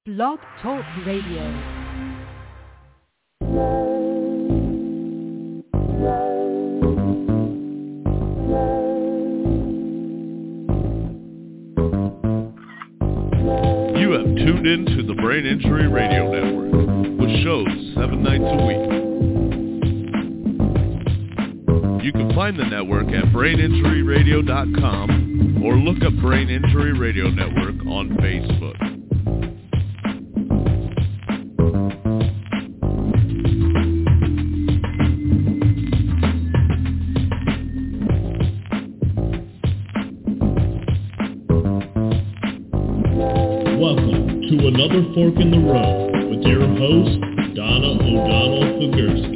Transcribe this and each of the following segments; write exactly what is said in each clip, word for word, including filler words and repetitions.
Blog Talk Radio. You have tuned in to the Brain Injury Radio Network, with shows seven nights a week. You can find the network at brain injury radio dot com or look up Brain Injury Radio Network on Facebook. Welcome to another Fork in the Road with your host, Donna O'Donnell-Figursky.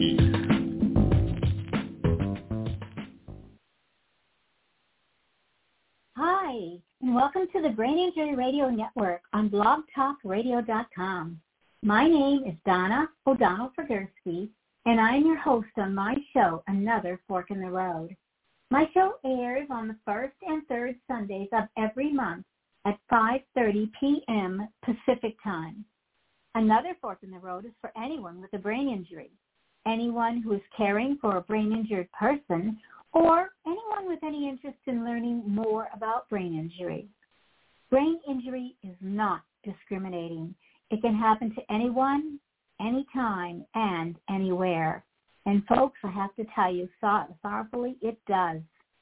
Hi, and welcome to the Brain Injury Radio Network on blog talk radio dot com. My name is Donna O'Donnell-Figursky, and I'm your host on my show, Another Fork in the Road. My show airs on the first and third Sundays of every month at five thirty p.m. Pacific Time. Another Fork in the Road is for anyone with a brain injury, anyone who is caring for a brain-injured person, or anyone with any interest in learning more about brain injury. Brain injury is not discriminating. It can happen to anyone, anytime, and anywhere. And folks, I have to tell you, sorrowfully, it does.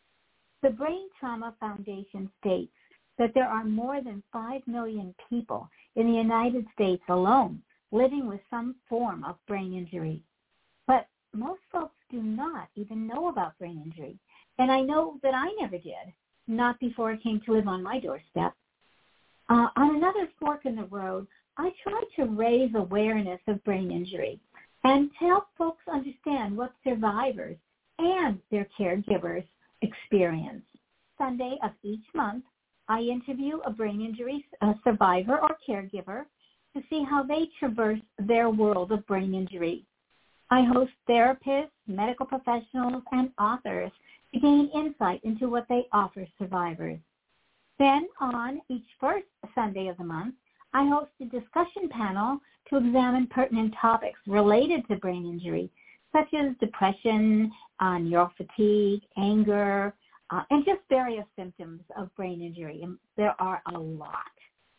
The Brain Trauma Foundation states that there are more than five million people in the United States alone living with some form of brain injury. But most folks do not even know about brain injury. And I know that I never did, not before it came to live on my doorstep. Uh, on Another Fork in the Road, I try to raise awareness of brain injury and to help folks understand what survivors and their caregivers experience. Sunday of each month, I interview a brain injury a survivor or caregiver to see how they traverse their world of brain injury. I host therapists, medical professionals, and authors to gain insight into what they offer survivors. Then on each first Sunday of the month, I host a discussion panel to examine pertinent topics related to brain injury, such as depression, uh, neural fatigue, anger, Uh, and just various symptoms of brain injury, and there are a lot.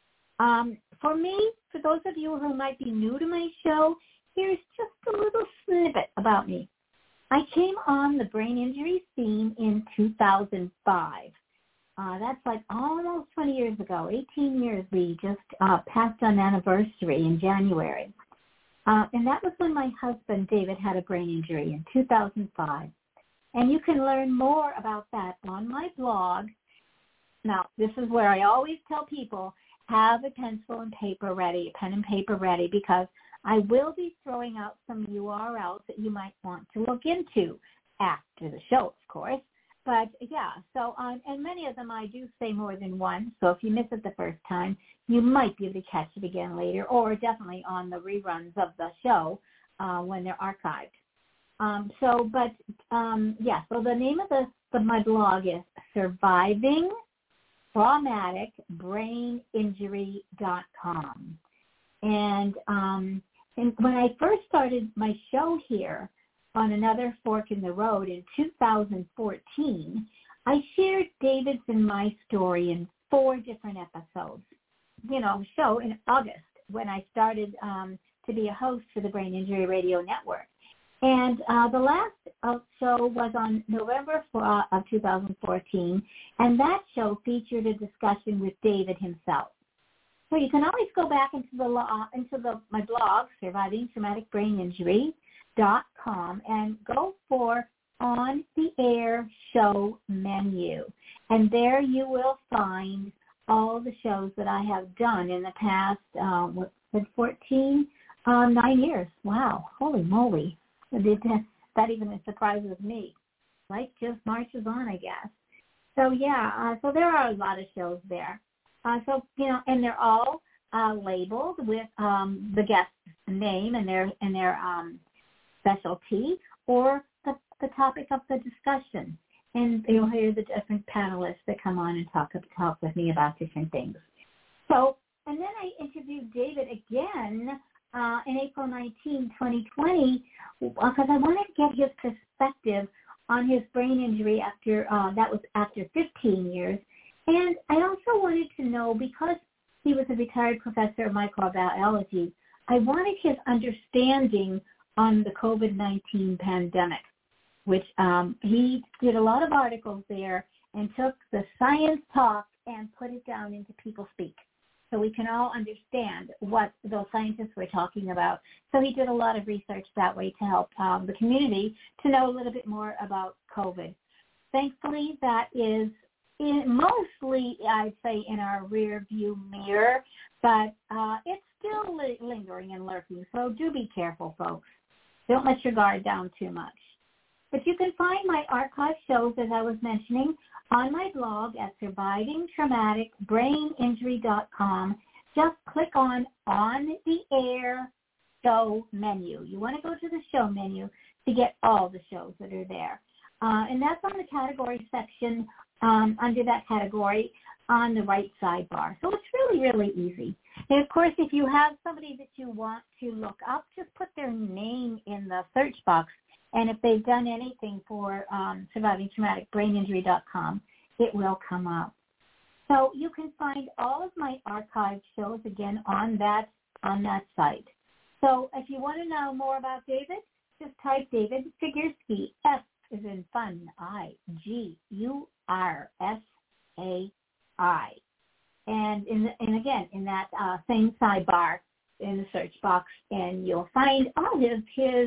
Um, for me, for those of you who might be new to my show, here's just a little snippet about me. I came on the brain injury scene in two thousand five. Uh, that's like almost twenty years ago, eighteen years. We just uh, passed on anniversary in January. Uh, and that was when my husband, David, had a brain injury in two thousand five. And you can learn more about that on my blog. Now, this is where I always tell people, have a pencil and paper ready, a pen and paper ready, because I will be throwing out some U R Ls that you might want to look into after the show, of course. But, yeah, so, um, and many of them I do say more than one. So if you miss it the first time, you might be able to catch it again later, or definitely on the reruns of the show uh, when they're archived. Um, so, but, um, yeah, so the name of the, of my blog is surviving traumatic brain injury dot com. And, um, and when I first started my show here on Another Fork in the Road in two thousand fourteen, I shared David's and my story in four different episodes. You know, show in August when I started um, to be a host for the Brain Injury Radio Network. And uh, the last uh, show was on November uh, of two thousand fourteen, and that show featured a discussion with David himself. So you can always go back into the uh, into the my blog, surviving traumatic brain injury dot com, and go for On the Air Show menu. And there you will find all the shows that I have done in the past, uh, what, fourteen, uh, nine years. Wow, holy moly. That even surprises me. Life just marches on, I guess. So, yeah, uh, so there are a lot of shows there. Uh, so, you know, and they're all uh, labeled with um, the guest's name and their and their um, specialty or the, the topic of the discussion. And you'll hear the different panelists that come on and talk, talk with me about different things. So, and then I interviewed David again uh, in April nineteenth, twenty twenty, because I wanted to get his perspective on his brain injury after, uh, that was after fifteen years. And I also wanted to know, because he was a retired professor of microbiology, I wanted his understanding on the COVID nineteen pandemic, which um, he did a lot of articles there and took the science talk and put it down into people speak, so we can all understand what those scientists were talking about. So he did a lot of research that way to help um, the community to know a little bit more about COVID. Thankfully, that is in, mostly, I'd say, in our rear view mirror, but uh, it's still li- lingering and lurking. So do be careful, folks. Don't let your guard down too much. But you can find my archive shows, as I was mentioning, on my blog at surviving traumatic brain injury dot com. Just click on On the Air Show menu. You want to go to the show menu to get all the shows that are there. Uh, and that's on the category section, um, under that category on the right sidebar. So it's really, really easy. And, of course, if you have somebody that you want to look up, just put their name in the search box. And if they've done anything for um, surviving traumatic brain injury dot com, it will come up. So you can find all of my archived shows, again, on that on that site. So if you want to know more about David, just type David Figursky, F is in fun, I, G, U, R, S, A, I. And, in the, and again, in that uh, same sidebar in the search box, and you'll find all his, his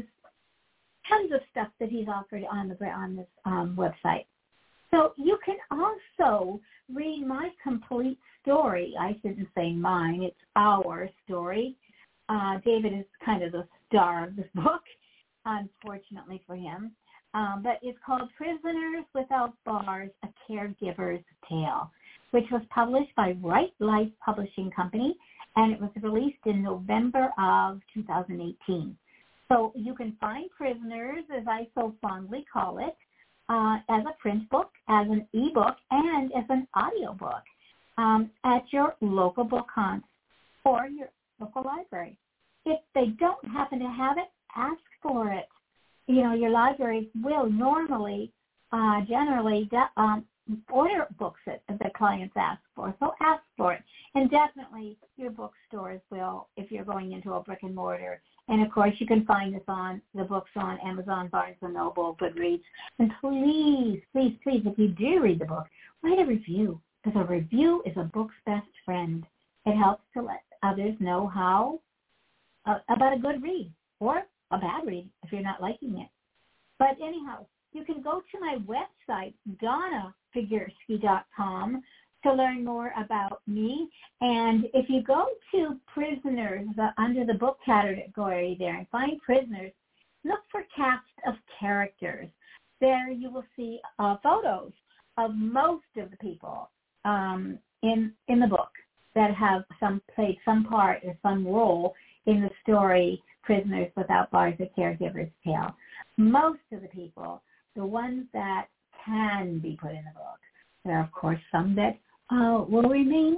tons of stuff that he's offered on the on this um, website. So you can also read my complete story. I shouldn't say mine; it's our story. Uh, David is kind of the star of this book, unfortunately for him. Um, but it's called Prisoners Without Bars, A Caregiver's Tale, which was published by Right Life Publishing Company, and it was released in November of two thousand eighteen. So you can find Prisoners, as I so fondly call it, uh, as a print book, as an e-book, and as an audiobook um, at your local book hunt or your local library. If they don't happen to have it, ask for it. You know, your libraries will normally, uh, generally, de- um, order books that the clients ask for, so ask for it. And definitely your bookstores will, if you're going into a brick and mortar. And, of course, you can find this on the books on Amazon, Barnes and Noble, Goodreads. And please, please, please, if you do read the book, write a review, because a review is a book's best friend. It helps to let others know how, uh, about a good read or a bad read if you're not liking it. But anyhow, you can go to my website, Donna Figursky dot com, to learn more about me. And if you go to Prisoners, uh, under the book category there, and find Prisoners, look for cast of characters. There you will see uh, photos of most of the people um, in in the book that have some played some part or some role in the story Prisoners Without Bars, A Caregiver's Tale. Most of the people, the ones that can be put in the book. There are, of course, some that uh, will remain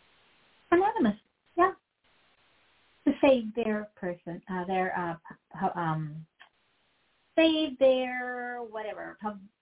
anonymous, yeah, to save their person, uh, their, uh, um, save their whatever,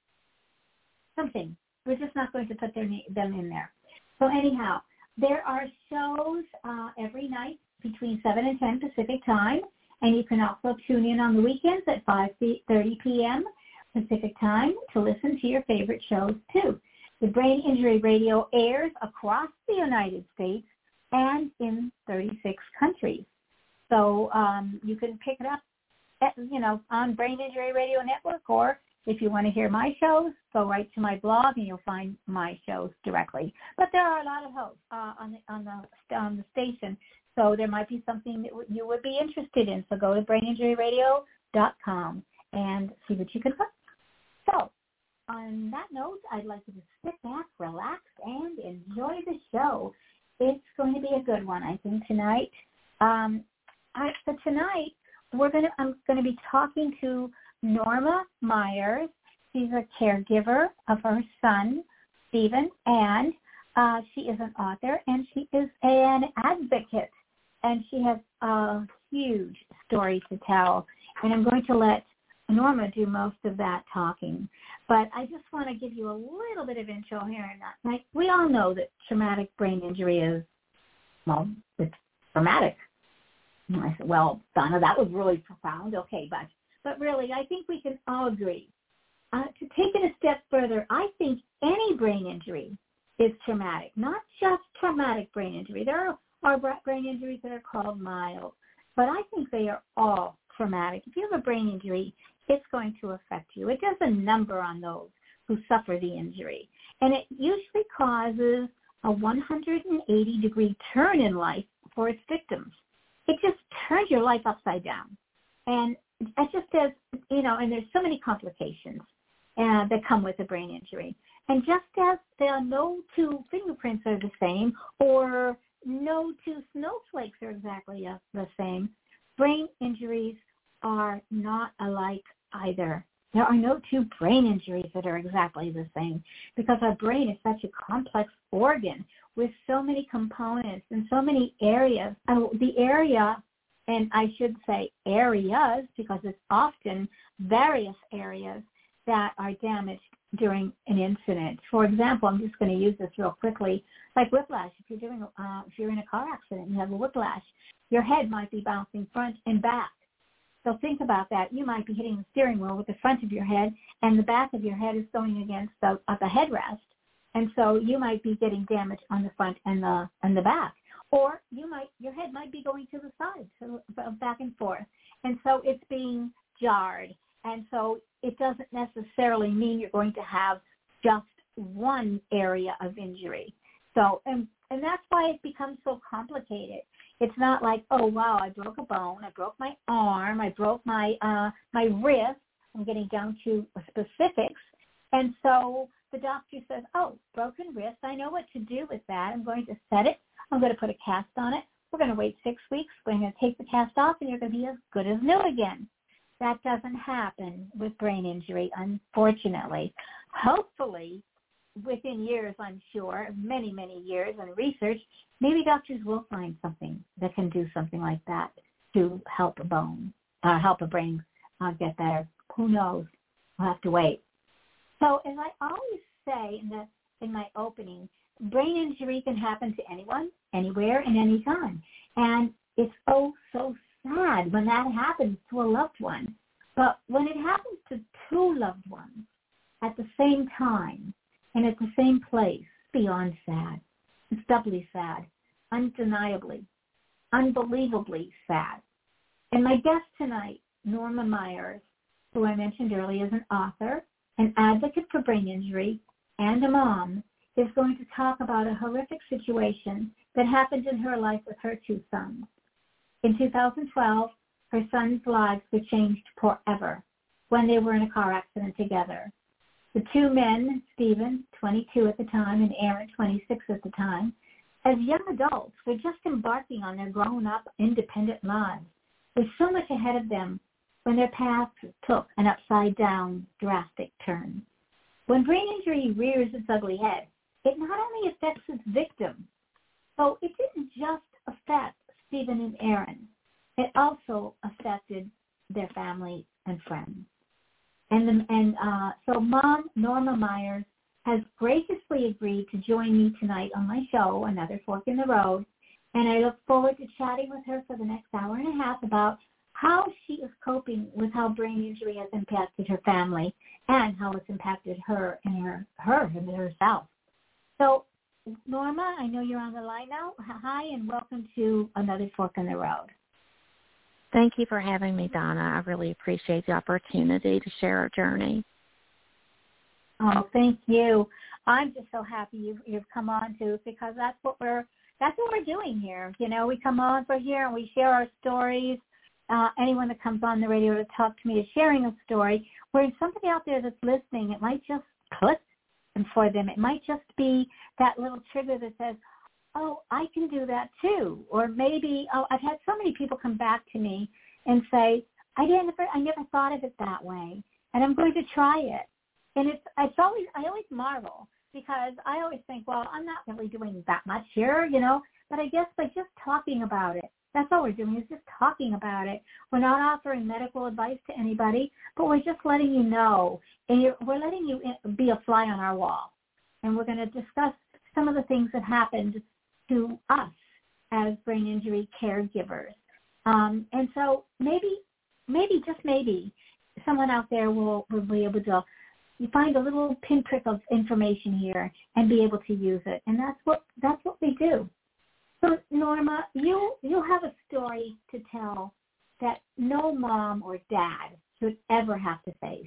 something. We're just not going to put their them in there. So anyhow, there are shows uh, every night between seven and ten Pacific time, and you can also tune in on the weekends at five thirty p.m. Pacific time to listen to your favorite shows too. The Brain Injury Radio airs across the United States and in thirty-six countries. So um, you can pick it up, at, you know, on Brain Injury Radio Network, or if you want to hear my shows, go right to my blog and you'll find my shows directly. But there are a lot of hosts uh, on the on the on the station, so there might be something that you would be interested in. So go to brain injury radio dot com and see what you can find. So, on that note, I'd like you to sit back, relax, and enjoy the show. It's going to be a good one, I think, tonight. Um, I, so tonight, we're going to I'm going to be talking to Norma Myers. She's a caregiver of her son, Stephen, and uh, she is an author, and she is an advocate and she has a huge story to tell. And I'm going to let Norma do most of that talking. But I just want to give you a little bit of intro here. And like, we all know that traumatic brain injury is, well, it's traumatic. And I said, well, Donna, that was really profound. Okay, but, but really, I think we can all agree. Uh, to take it a step further, I think any brain injury is traumatic, not just traumatic brain injury. There are, are brain injuries that are called mild, but I think they are all traumatic. If you have a brain injury, it's going to affect you. It does a number on those who suffer the injury, and it usually causes a one hundred eighty degree turn in life for its victims. It just turns your life upside down, and it just says, you know, and there's so many complications uh, that come with a brain injury. And just as there are no two fingerprints are the same, or no two snowflakes are exactly uh, the same, brain injuries are not alike either. There are no two brain injuries that are exactly the same, because our brain is such a complex organ with so many components and so many areas. And the area, and I should say areas, because it's often various areas that are damaged during an incident. For example, I'm just going to use this real quickly, like whiplash. If you're doing, uh, if you're in a car accident and you have a whiplash, your head might be bouncing front and back. So think about that. You might be hitting the steering wheel with the front of your head, and the back of your head is going against the, uh, the headrest, and so you might be getting damage on the front and the and the back. Or you might, your head might be going to the side, so back and forth, and so it's being jarred. And so it doesn't necessarily mean you're going to have just one area of injury. So, and, and that's why it becomes so complicated. It's not like, oh, wow, I broke a bone, I broke my arm, I broke my uh, my wrist. I'm getting down to specifics. And so the doctor says, oh, broken wrist, I know what to do with that. I'm going to set it. I'm going to put a cast on it. We're going to wait six weeks. We're going to take the cast off, and you're going to be as good as new again. That doesn't happen with brain injury, unfortunately. Hopefully, within years, I'm sure, many, many years and research, maybe doctors will find something that can do something like that to help a bone, uh, help a brain uh, get better. Who knows? We'll have to wait. So as I always say in, the, in my opening, brain injury can happen to anyone, anywhere, and anytime. And it's oh so sad when that happens to a loved one. But when it happens to two loved ones at the same time and at the same place, beyond sad. It's doubly sad, undeniably, unbelievably sad. And my guest tonight, Norma Myers, who I mentioned earlier, is an author, an advocate for brain injury, and a mom, is going to talk about a horrific situation that happened in her life with her two sons. In two thousand twelve, her sons' lives were changed forever when they were in a car accident together. The two men, Stephen, twenty-two at the time, and Aaron, twenty-six at the time, as young adults, were just embarking on their grown-up, independent lives, with so much ahead of them when their paths took an upside-down, drastic turn. When brain injury rears its ugly head, it not only affects its victim, so it didn't just affect Stephen and Aaron. It also affected their family and friends. And, the, and uh, so Mom, Norma Myers, has graciously agreed to join me tonight on my show, Another Fork in the Road, and I look forward to chatting with her for the next hour and a half about how she is coping with how brain injury has impacted her family and how it's impacted her and her, her and herself. So, Norma, I know you're on the line now. Hi, and welcome to Another Fork in the Road. Thank you for having me, Donna. I really appreciate the opportunity to share our journey. Oh, thank you. I'm just so happy you've, you've come on to, because that's what we're that's what we're doing here. You know, we come on for here and we share our stories. Uh, anyone that comes on the radio to talk to me is sharing a story. Where somebody out there that's listening, it might just click for them. It might just be that little trigger that says, oh, I can do that too. Or maybe, oh, I've had so many people come back to me and say, I didn't, I never thought of it that way, and I'm going to try it. And it's, it's always, I always marvel, because I always think, well, I'm not really doing that much here, you know, but I guess by just talking about it, That's all we're doing is just talking about it. We're not offering medical advice to anybody, but we're just letting you know, and you're, we're letting you be a fly on our wall. And we're going to discuss some of the things that happened to us as brain injury caregivers. Um, and so maybe, maybe, just maybe, someone out there will, will be able to find a little pinprick of information here and be able to use it. And that's what that's what we do. So, Norma, you, you have a story to tell that no mom or dad should ever have to face.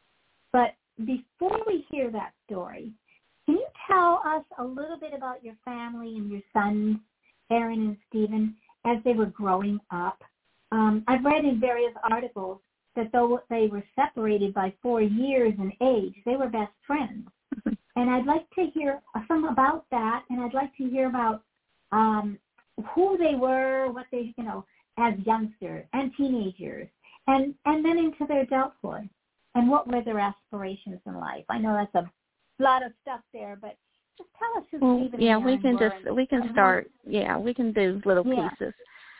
But before we hear that story, can you tell us a little bit about your family and your sons, Aaron and Stephen, as they were growing up? Um, I've read in various articles that though they were separated by four years in age, they were best friends. And I'd like to hear some about that, and I'd like to hear about um, who they were, what they, you know, as youngsters and teenagers, and, and then into their adulthood, and what were their aspirations in life. I know that's a lot of stuff there, but just tell us who well, Stephen yeah, and we Aaron can were just and, we can and start. How, yeah, we can do little yeah. pieces.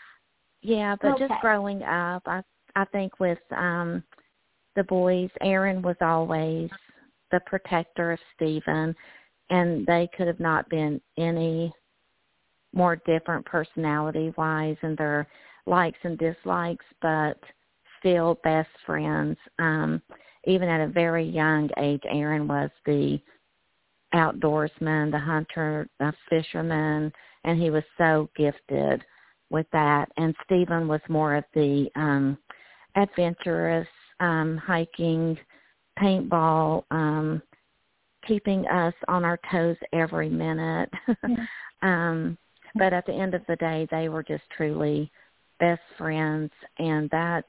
Yeah, but okay. just growing up, I I think with um, the boys, Aaron was always the protector of Stephen, and they could have not been any more different personality-wise in their likes and dislikes, but still best friends. Um, even at a very young age, Aaron was the outdoorsman, the hunter, the fisherman, and he was so gifted with that. And Stephen was more of the um, adventurous, um, hiking, paintball, um, keeping us on our toes every minute. Yeah. um, but at the end of the day, they were just truly best friends, and that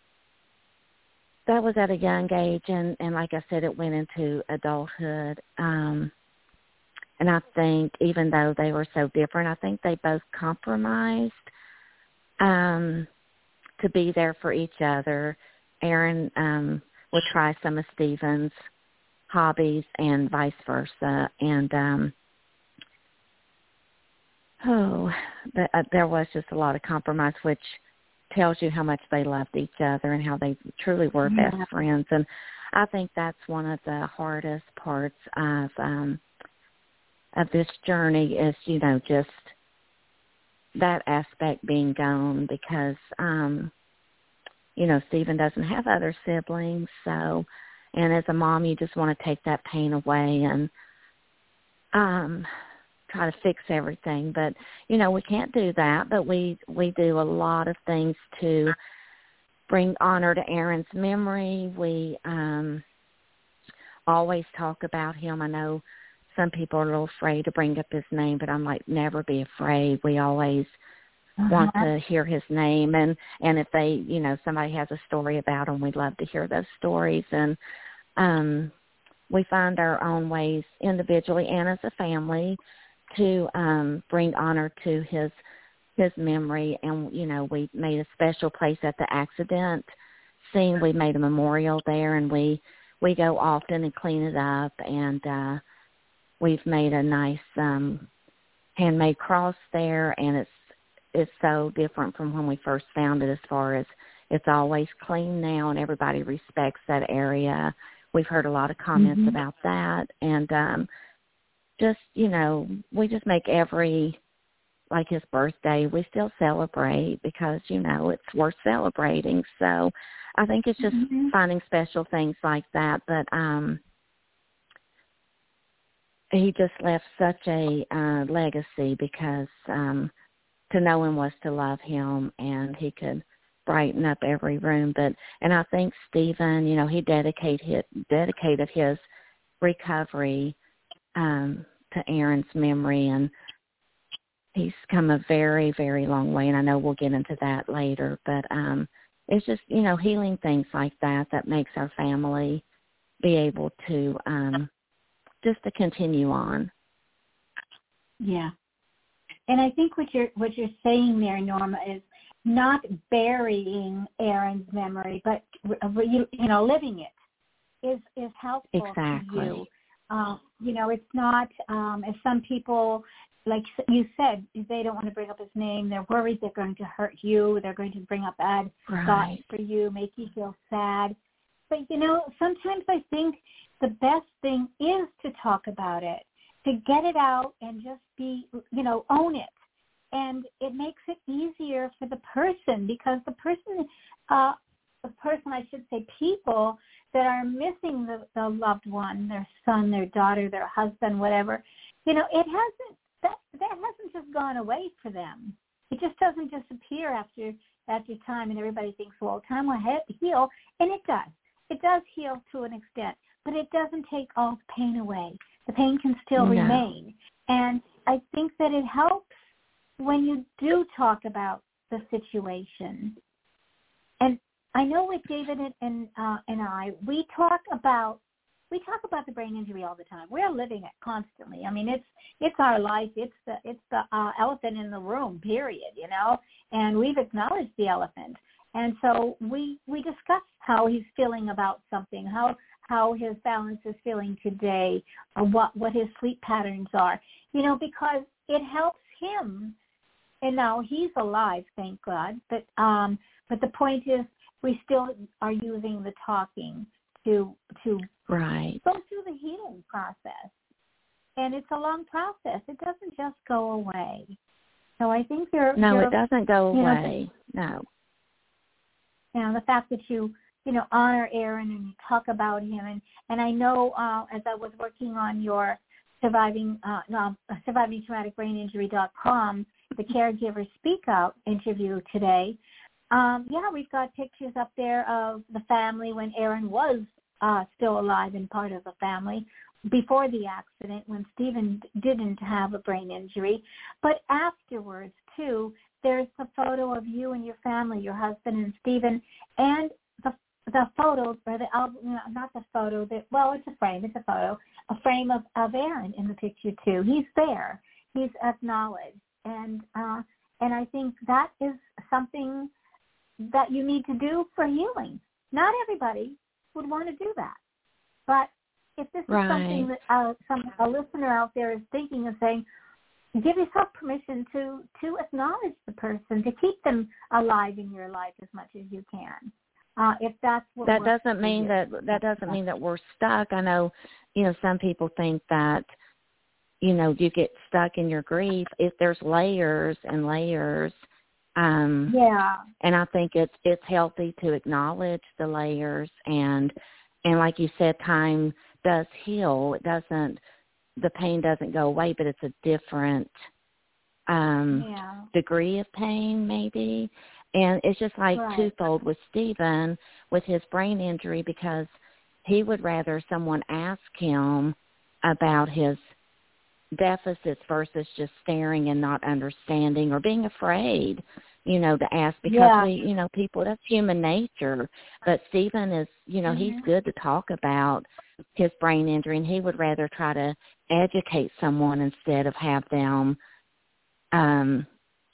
that was at a young age, and, and like I said, it went into adulthood. Um, and I think even though they were so different, I think they both compromised um, to be there for each other. Aaron um, would try some of Stephen's hobbies and vice versa. And, um, oh, but, uh, there was just a lot of compromise, which tells you how much they loved each other and how they truly were Yeah. best friends. And I think that's one of the hardest parts of um, of this journey is, you know, just that aspect being gone because, um, you know, Stephen doesn't have other siblings. So, and as a mom, you just want to take that pain away and um, try to fix everything. But, you know, we can't do that, but we, we do a lot of things to bring honor to Aaron's memory. We um, always talk about him. I know some people are a little afraid to bring up his name, but I'm like, never be afraid. We always uh-huh. want to hear his name. And, and if they, you know, somebody has a story about him, we'd love to hear those stories. And um, we find our own ways individually and as a family to um, bring honor to his his memory. And, you know, we made a special place at the accident scene. We made a memorial there, and we, we go often and clean it up. And uh, we've made a nice um, handmade cross there, and it's it's so different from when we first found it as far as it's always clean now, and everybody respects that area. We've heard a lot of comments mm-hmm. about that. And um, just, you know, we just make every, like his birthday, we still celebrate because, you know, it's worth celebrating. So I think it's just mm-hmm. finding special things like that. But um, he just left such a uh, legacy because um, to know him was to love him, and he could brighten up every room. But and I think Stephen, you know, he dedicated dedicated his recovery um, to Aaron's memory, and he's come a very, very long way. And I know we'll get into that later. But um, it's just, you know, healing things like that that makes our family be able to um, just to continue on. Yeah. And I think what you're what you're saying there, Norma, is not burying Aaron's memory, but you you know living it is is helpful exactly. to you. Uh, you know, it's not, um, as some people, like you said, they don't want to bring up his name. They're worried they're going to hurt you. They're going to bring up bad right. thoughts for you, make you feel sad. But, you know, sometimes I think the best thing is to talk about it, to get it out and just be, you know, own it. And it makes it easier for the person because the person, uh, the person, I should say, people that are missing the, the loved one, their son, their daughter, their husband, whatever, you know, it hasn't, that, that hasn't just gone away for them. It just doesn't disappear after after time, and everybody thinks, well, time will heal, and it does. It does heal to an extent, but it doesn't take all the pain away. The pain can still no. remain. And I think that it helps when you do talk about the situation. And I know with David and and, uh, and I, we talk about we talk about the brain injury all the time. We're living it constantly. I mean, it's it's our life. It's the it's the uh, elephant in the room. Period. You know, and we've acknowledged the elephant. And so we we discuss how he's feeling about something, how how his balance is feeling today, or what what his sleep patterns are. You know, because it helps him. And now he's alive, thank God. But um, but the point is, we still are using the talking to to right. go through the healing process. And it's a long process. It doesn't just go away. So I think you're no, you're, it doesn't go you away. Know, no. You know, the fact that you you know honor Aaron and you talk about him, and and I know uh, as I was working on your surviving uh, no, surviving traumatic brain injury dot com, the Caregiver Speak Out interview today. Um, yeah, we've got pictures up there of the family when Aaron was uh, still alive and part of the family before the accident, when Stephen didn't have a brain injury. But afterwards, too, there's the photo of you and your family, your husband and Stephen, and the the photo, or the album, you know, not the photo, that well, it's a frame, it's a photo, a frame of, of Aaron in the picture, too. He's there. He's acknowledged. And uh, and I think that is something that you need to do for healing. Not everybody would want to do that. But if this right. is something that uh, some a listener out there is thinking of saying, give yourself permission to, to acknowledge the person, to keep them alive in your life as much as you can. Uh, if that's what that doesn't mean you. that that doesn't mean that we're stuck. I know, you know, some people think that, you know, you get stuck in your grief. If there's layers and layers, um, yeah, and I think it's it's healthy to acknowledge the layers, and and like you said, time does heal. It doesn't, the pain doesn't go away, but it's a different um, yeah. degree of pain, maybe. And it's just like right. twofold with Stephen with his brain injury, because he would rather someone ask him about his deficits versus just staring and not understanding or being afraid, you know, to ask, because yeah. we, you know, people, that's human nature. But Stephen is, you know, mm-hmm. he's good to talk about his brain injury, and he would rather try to educate someone instead of have them, um,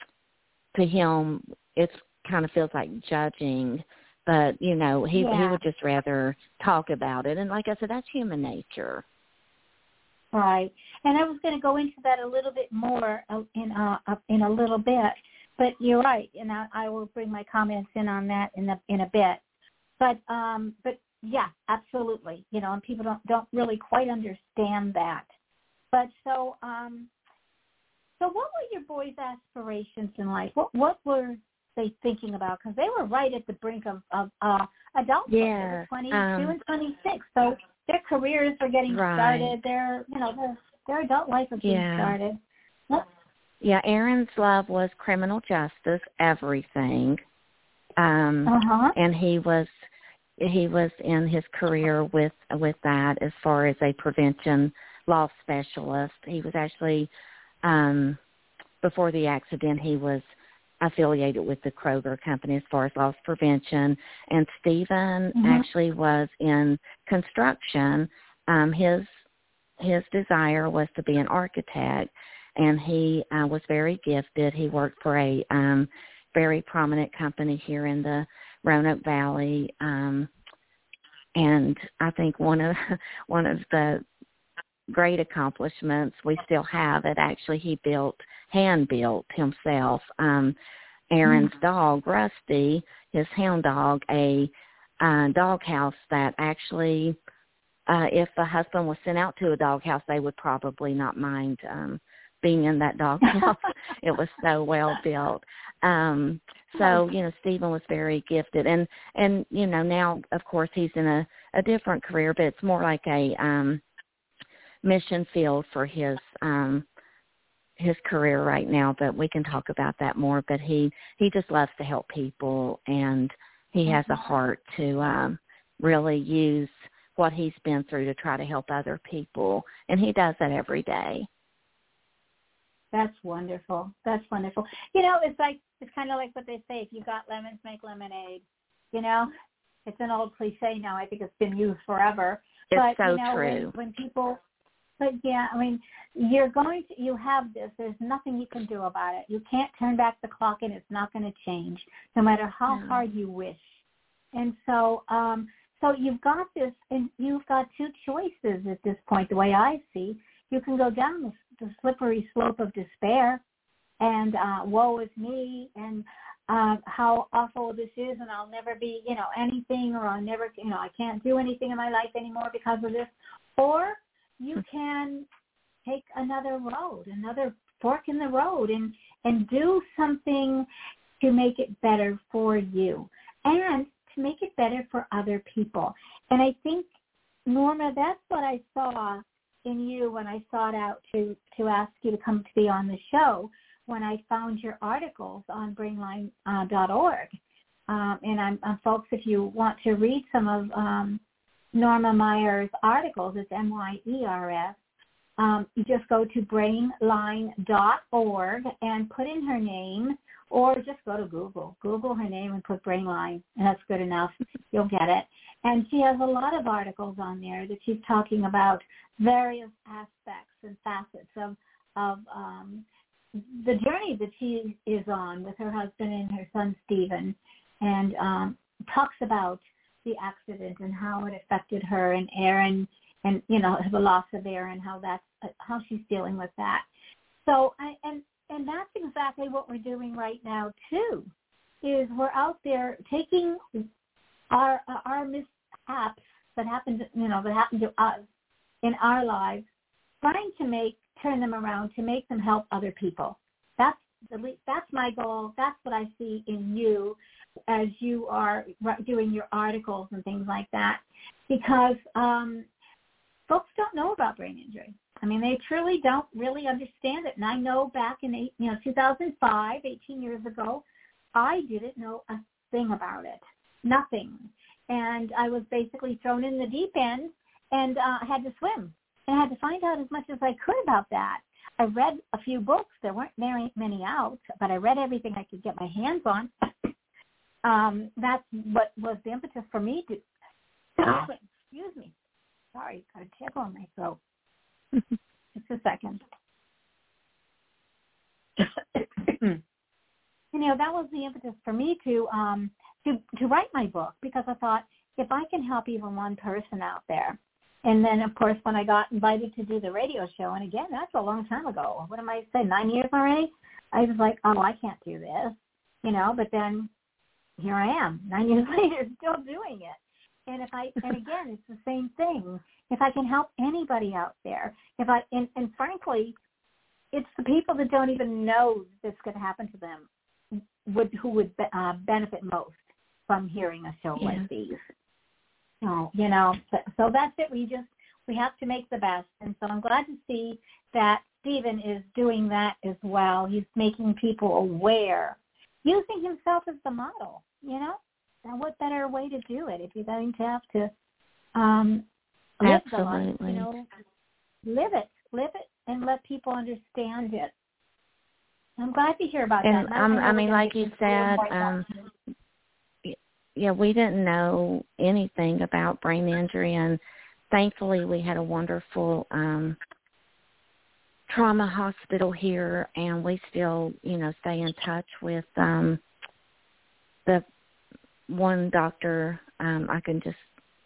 to him, it's kind of feels like judging, but, you know, he yeah. he would just rather talk about it. And like I said, that's human nature. Right. And I was going to go into that a little bit more in uh, in a little bit, but you're right, and I, I will bring my comments in on that in a, in a bit. But um, but yeah, absolutely. You know, and people don't don't really quite understand that. But so um, so what were your boys' aspirations in life? What what were they thinking about? Because they were right at the brink of of uh, adulthood. Yeah, they were twenty-two um, and twenty-six. So their careers are getting right. started. Their, you know, their, their adult life is getting yeah. started. What? Yeah, Aaron's love was criminal justice, everything. Um, uh-huh. And he was he was in his career with with that as far as a prevention law specialist. He was actually, um, before the accident, he was affiliated with the Kroger company as far as loss prevention. And Stephen mm-hmm. actually was in construction. Um, his his desire was to be an architect, and he uh, was very gifted. He worked for a um, very prominent company here in the Roanoke Valley, um, and I think one of one of the great accomplishments. We still have it. Actually, he built, hand-built himself, um, Aaron's mm-hmm. dog, Rusty, his hound dog, a uh, doghouse that actually, uh, if a husband was sent out to a doghouse, they would probably not mind um, being in that doghouse. It was so well built. Um, so, you know, Stephen was very gifted. And, and you know, now, of course, he's in a, a different career, but it's more like a um, mission field for his um, his career right now. But we can talk about that more. But he, he just loves to help people, and he has a heart to um, really use what he's been through to try to help other people. And he does that every day. That's wonderful. That's wonderful. You know, it's like, it's kind of like what they say, if you got lemons, make lemonade. You know, it's an old cliche now. I think it's been used forever. It's but, so you know, true. When, when people, but yeah, I mean, you're going to, you have this. There's nothing you can do about it. You can't turn back the clock, and it's not going to change, no matter how yeah. hard you wish. And so, um, so you've got this, and you've got two choices at this point, the way I see. You can go down the, the slippery slope of despair and uh, woe is me, and uh, how awful this is, and I'll never be, you know, anything, or I'll never, you know, I can't do anything in my life anymore because of this. Or you can take another road, another fork in the road, and, and do something to make it better for you and to make it better for other people. And I think, Norma, that's what I saw in you when I sought out to, to ask you to come to be on the show, when I found your articles on brainline dot org. Um, and I'm, I'm, folks, if you want to read some of um, Norma Meyer's articles, it's M Y E R S, um, you just go to brainline dot org and put in her name, or just go to Google. Google her name and put Brainline, and that's good enough. You'll get it. And she has a lot of articles on there that she's talking about various aspects and facets of, of um, the journey that she is on with her husband and her son, Stephen, and um, talks about the accident and how it affected her and Aaron, and, you know, the loss of Aaron, how that's, how she's dealing with that. So, I, and And that's exactly what we're doing right now, too, is we're out there taking our our mishaps that happened, you know, that happened to us in our lives, trying to make, turn them around to make them help other people. That's the, that's my goal. That's what I see in you as you are doing your articles and things like that, because um, folks don't know about brain injury. I mean, they truly don't really understand it. And I know back in eight, you know, two thousand five, eighteen years ago, I didn't know a thing about it, nothing. And I was basically thrown in the deep end and uh, had to swim. And I had to find out as much as I could about that. I read a few books. There weren't very many out, but I read everything I could get my hands on. um, that's what was the impetus for me to, excuse me, sorry, got a tickle in my throat. Just a second. You know, that was the impetus for me to um to to write my book, because I thought, if I can help even one person out there. And then, of course, when I got invited to do the radio show, and again, that's a long time ago. What am I saying, nine years already? I was like, oh, I can't do this, you know. But then here I am, nine years later, still doing it. And if I, and again, it's the same thing. If I can help anybody out there, if I, and, and frankly, it's the people that don't even know this could happen to them would who would uh, benefit most from hearing a show yeah. like these. So, you know, so, so that's it. We just, we have to make the best. And so I'm glad to see that Stephen is doing that as well. He's making people aware, using himself as the model, you know. And what better way to do it if you're going to have to um, live the life, you know, live it, live it, and let people understand it. I'm glad to hear about and, that. Um, I mean, like you said, um, yeah, we didn't know anything about brain injury, and thankfully we had a wonderful um, trauma hospital here, and we still, you know, stay in touch with um, the one doctor. um, I can just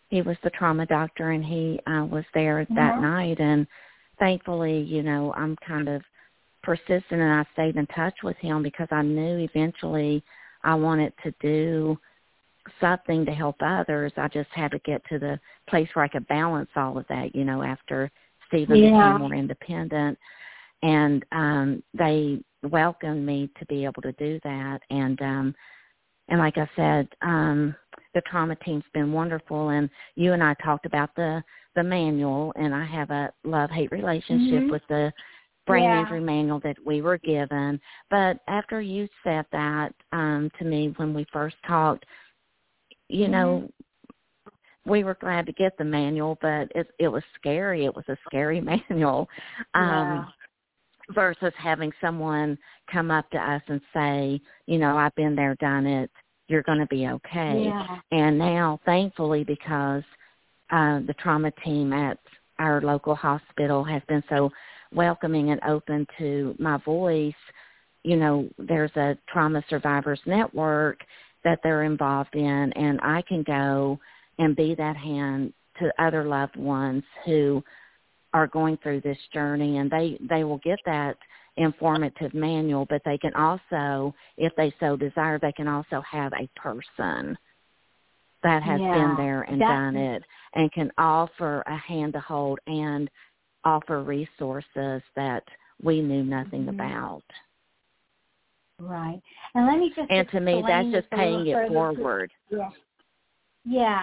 he was the trauma doctor, and he uh, was there Mm-hmm. that night. And thankfully, you know, I'm kind of persistent, and I stayed in touch with him because I knew eventually I wanted to do something to help others. I just had to get to the place where I could balance all of that, you know, after Stephen Yeah. became more independent. And um, they welcomed me to be able to do that. And, um, and like I said, um, the trauma team's been wonderful. And you and I talked about the, the manual, and I have a love-hate relationship Mm-hmm. with the brain Yeah. injury manual that we were given. But after you said that um, to me when we first talked, you Mm-hmm. know, we were glad to get the manual, but it, it was scary. It was a scary manual um, Yeah. versus having someone come up to us and say, you know, I've been there, done it. You're going to be okay. Yeah. And now, thankfully, because uh, the trauma team at our local hospital has been so welcoming and open to my voice, you know, there's a trauma survivors network that they're involved in, and I can go and be that hand to other loved ones who are going through this journey, and they, they will get that informative manual, but they can also, if they so desire, they can also have a person that has Yeah. been there and That's, done it and can offer a hand to hold and offer resources that we knew nothing mm-hmm. about. Right. And let me just And to me, that's explain just this a little paying it further. forward. Yeah. Yeah,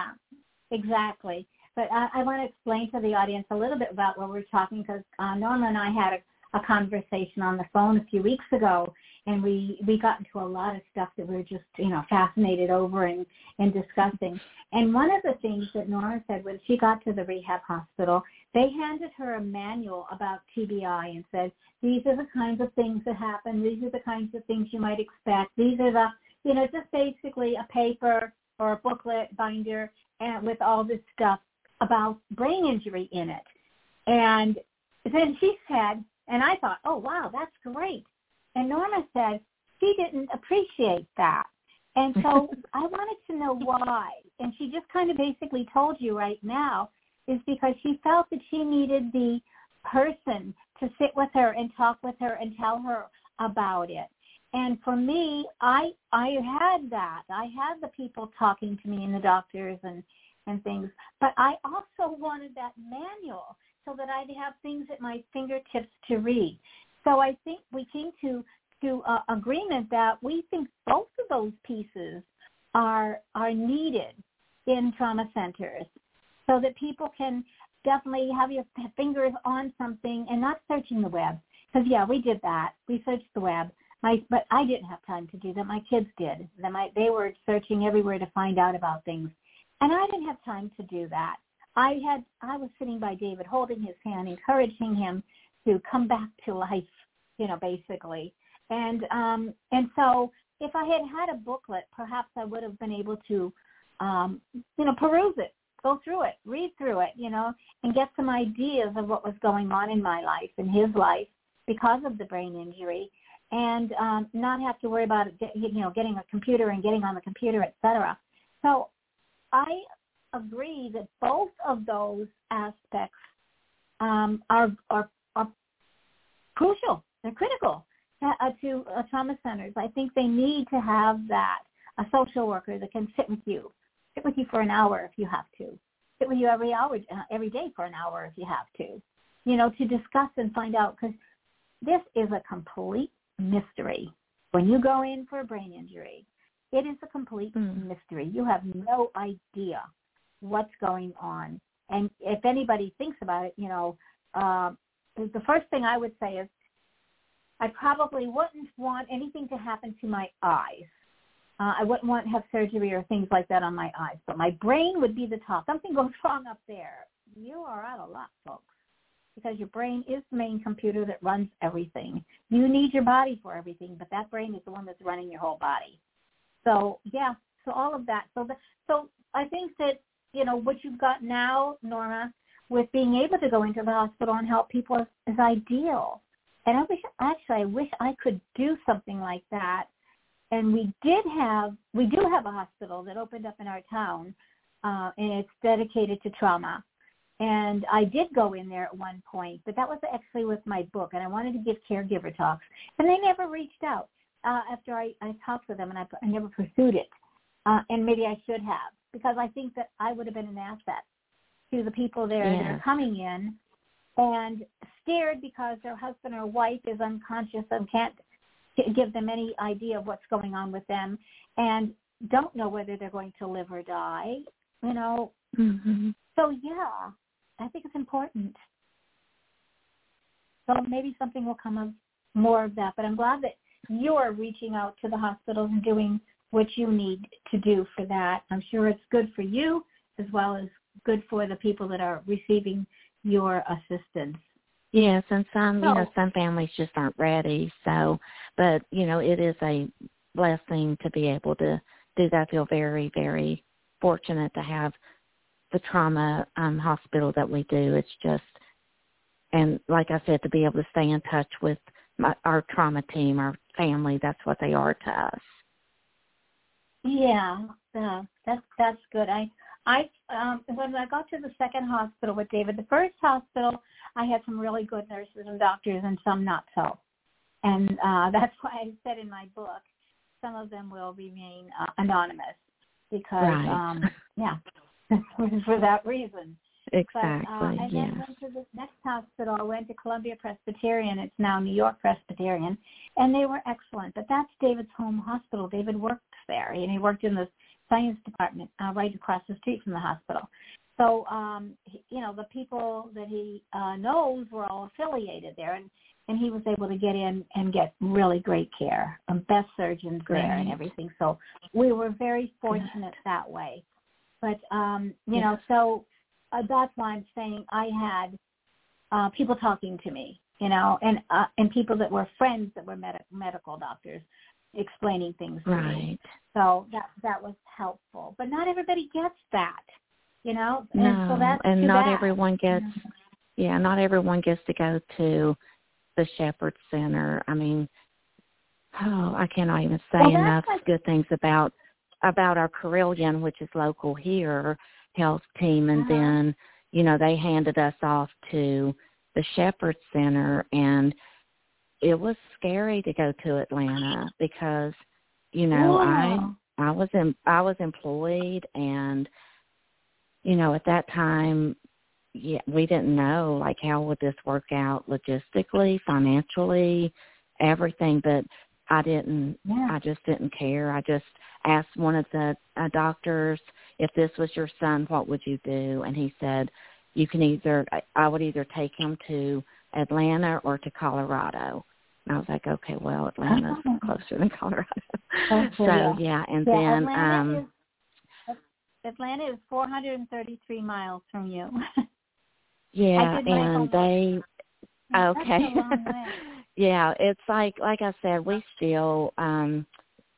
exactly. But I, I want to explain to the audience a little bit about what we're talking, because uh, Norma and I had a, a conversation on the phone a few weeks ago, and we, we got into a lot of stuff that we were just, you know, fascinated over and, and discussing. And one of the things that Norma said when she got to the rehab hospital, they handed her a manual about T B I and said, these are the kinds of things that happen. These are the kinds of things you might expect. These are the, you know, just basically a paper or a booklet binder and with all this stuff about brain injury in it. And then she said, and I thought, oh, wow, that's great. And Norma said she didn't appreciate that. And so I wanted to know why. And she just kind of basically told you right now is because she felt that she needed the person to sit with her and talk with her and tell her about it. And for me, I I had that. I had the people talking to me and the doctors and, and things. But I also wanted that manual so that I'd have things at my fingertips to read. So I think we came to to uh, agreement that we think both of those pieces are are needed in trauma centers so that people can definitely have your fingers on something and not searching the web. Because, yeah, we did that. We searched the web. My, but I didn't have time to do that. My kids did. They, my, they were searching everywhere to find out about things. And I didn't have time to do that. I had I was sitting by David, holding his hand, encouraging him to come back to life, you know, basically. And um, and so if I had had a booklet, perhaps I would have been able to, um, you know, peruse it, go through it, read through it, you know, and get some ideas of what was going on in my life and his life because of the brain injury, and um, not have to worry about it, you know, getting a computer and getting on the computer, et cetera. So I agree that both of those aspects um, are, are are crucial. They're critical to, uh, to uh, trauma centers. I think they need to have that, a social worker that can sit with you, sit with you for an hour if you have to, sit with you every hour, uh, every day for an hour if you have to, you know, to discuss and find out, because this is a complete mystery. When you go in for a brain injury, it is a complete mm. mystery. You have no idea what's going on. And if anybody thinks about it, you know, uh, the first thing I would say is I probably wouldn't want anything to happen to my eyes. Uh, I wouldn't want to have surgery or things like that on my eyes. But my brain would be the top. Something goes wrong up there, you are out of luck, folks, because your brain is the main computer that runs everything. You need your body for everything, but that brain is the one that's running your whole body. So, yeah, so all of that. So, the, so I think that, you know, what you've got now, Norma, with being able to go into the hospital and help people is, is ideal. And I wish, actually, I wish I could do something like that. And we did have, we do have a hospital that opened up in our town uh, and it's dedicated to trauma. And I did go in there at one point, but that was actually with my book, and I wanted to give caregiver talks. And they never reached out uh, after I, I talked with them, and I, I never pursued it. Uh, and maybe I should have, because I think that I would have been an asset to the people there yeah. that are coming in and scared because their husband or wife is unconscious and can't give them any idea of what's going on with them and don't know whether they're going to live or die, you know. Mm-hmm. So, yeah, I think it's important. So maybe something will come of more of that. But I'm glad that you're reaching out to the hospitals and doing what you need to do for that. I'm sure it's good for you as well as good for the people that are receiving your assistance. Yes, and some, so, you know, some families just aren't ready. So, but, you know, it is a blessing to be able to do that. I feel very, very fortunate to have the trauma um, hospital that we do. It's just, and like I said, to be able to stay in touch with my, our trauma team, our family, that's what they are to us. Yeah, uh, that's that's good. I I um, when I got to the second hospital with David, the first hospital, I had some really good nurses and doctors and some not so. And uh, that's why I said in my book, some of them will remain uh, anonymous because, right. um, yeah, for that reason. Exactly, but, uh, I yes. then went to this next hospital. I went to Columbia Presbyterian. It's now New York Presbyterian. And they were excellent. But that's David's home hospital. David worked there, and he worked in the science department uh, right across the street from the hospital. So, um, he, you know, the people that he uh, knows were all affiliated there, and, and he was able to get in and get really great care, um, best surgeons great. there and everything. So we were very fortunate that way. But, um, you yes. know, so uh, that's why I'm saying I had uh, people talking to me, you know, and uh, and people that were friends that were med- medical doctors explaining things to right. me. So that that was helpful. But not everybody gets that, you know. And no, so that's and too not bad. everyone gets, yeah, not everyone gets to go to the Shepherd Center. I mean, oh, I cannot even say well, enough like, good things about about our Carilion, which is local here, health team, and uh-huh. then, you know, they handed us off to the Shepherd Center, and it was scary to go to Atlanta because, you know, wow. I I was in, I was employed, and, you know, at that time, yeah, we didn't know, like, how would this work out logistically, financially, everything, but I didn't, yeah. I just didn't care. I just asked one of the uh, doctors, if this was your son, what would you do? And he said, you can either, I would either take him to Atlanta or to Colorado. And I was like, okay, well, Atlanta's closer than Colorado. Okay, so, yeah. yeah, and yeah, then... Atlanta, um, is, Atlanta is four hundred thirty-three miles from you. yeah, I and they... That's Okay. a long way. yeah, it's like, like I said, we still... um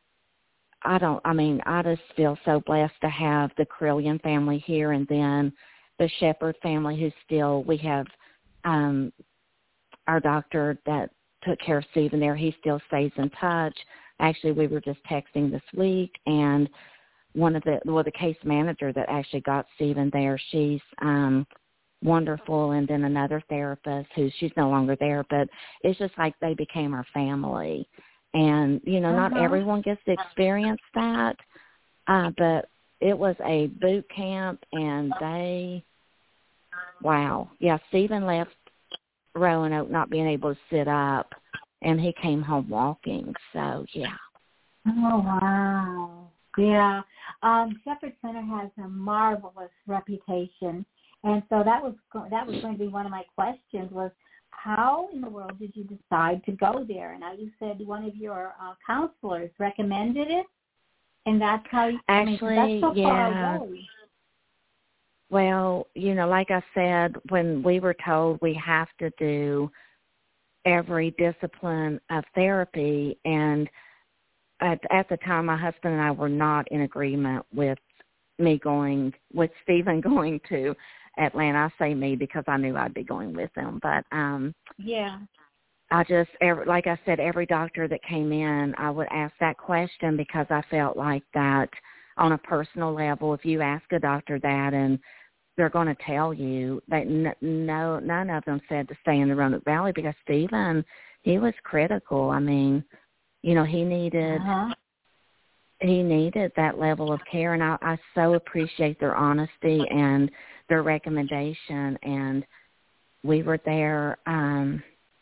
I don't, I mean, I just feel so blessed to have the Carilion family here, and then the Shepherd family who still, we have um, our doctor that took care of Stephen there. He still stays in touch. Actually, we were just texting this week, and one of the, well, the case manager that actually got Stephen there, she's um, wonderful, and then another therapist who, she's no longer there, but it's just like they became our family. And, you know, uh-huh. not everyone gets to experience that, uh, but it was a boot camp, and they, wow. Yeah, Stephen left Roanoke not being able to sit up, and he came home walking. So, yeah. Oh, wow. Yeah. Um, Shepherd Center has a marvelous reputation. And so that was that was going to be one of my questions was, how in the world did you decide to go there? And now you said one of your uh, counselors recommended it, and that's how you actually, I mean, that's so yeah. far away. Well, you know, like I said, when we were told we have to do every discipline of therapy, and at, at the time, my husband and I were not in agreement with me going, with Stephen going to Atlanta. I say me because I knew I'd be going with him, but um, yeah, I just, every, like I said, every doctor that came in, I would ask that question because I felt like that on a personal level, if you ask a doctor that, and they're going to tell you that n- no, none of them said to stay in the Roanoke Valley because Stephen, he was critical. I mean, you know, he needed uh-huh. he needed that level of care, and I, I so appreciate their honesty and their recommendation. And we were there. Um,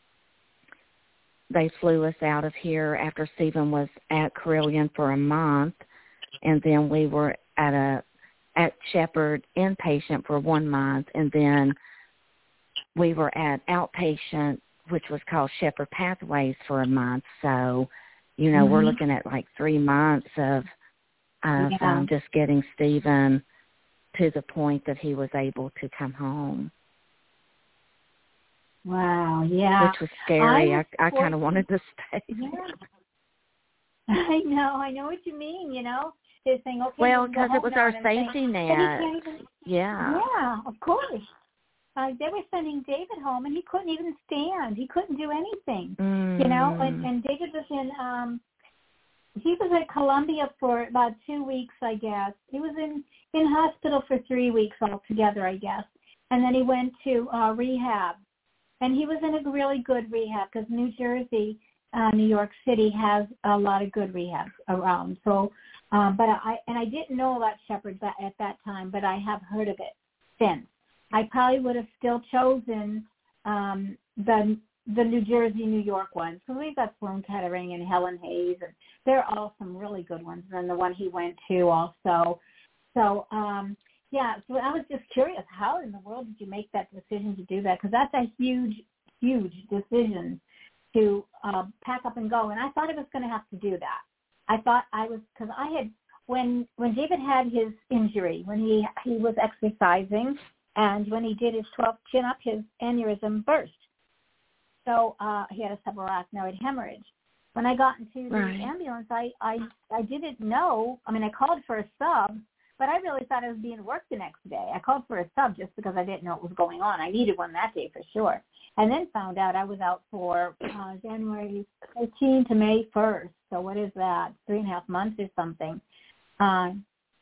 they flew us out of here after Stephen was at Carilion for a month, and then we were at a at Shepherd inpatient for one month, and then we were at outpatient, which was called Shepherd Pathways, for a month. So, you know, mm-hmm. we're looking at like three months of, of yeah. um, just getting Stephen to the point that he was able to come home. Wow, yeah. Which was scary. I, I, I kind of wanted to stay. Yeah. I know. I know what you mean, you know. They're saying, okay, well, because it was our safety saying, net. Even, yeah. Yeah, of course. Uh, they were sending David home, and he couldn't even stand. He couldn't do anything, mm. you know. And, and David was in, um, he was at Columbia for about two weeks, I guess. He was in, in hospital for three weeks altogether, I guess. And then he went to uh, rehab. And he was in a really good rehab because New Jersey, uh, New York City has a lot of good rehabs around. So, um, but I, and I didn't know about Shepherd at that time, but I have heard of it since. I probably would have still chosen um, the the New Jersey, New York ones, because we've got Sloan Kettering and Helen Hayes, and they're all some really good ones. And then the one he went to also. So, um, yeah, so I was just curious, how in the world did you make that decision to do that? Because that's a huge, huge decision to uh, pack up and go. And I thought I was going to have to do that. I thought I was, because I had, when when David had his injury, when he, he was exercising, and when he did his twelfth chin-up, his aneurysm burst. So uh, he had a subarachnoid hemorrhage. When I got into the right. ambulance, I, I, I didn't know. I mean, I called for a sub, but I really thought I was being worked the next day. I called for a sub just because I didn't know what was going on. I needed one that day for sure. And then found out I was out for uh, January thirteenth to May first. So what is that? Three and a half months or something. Um,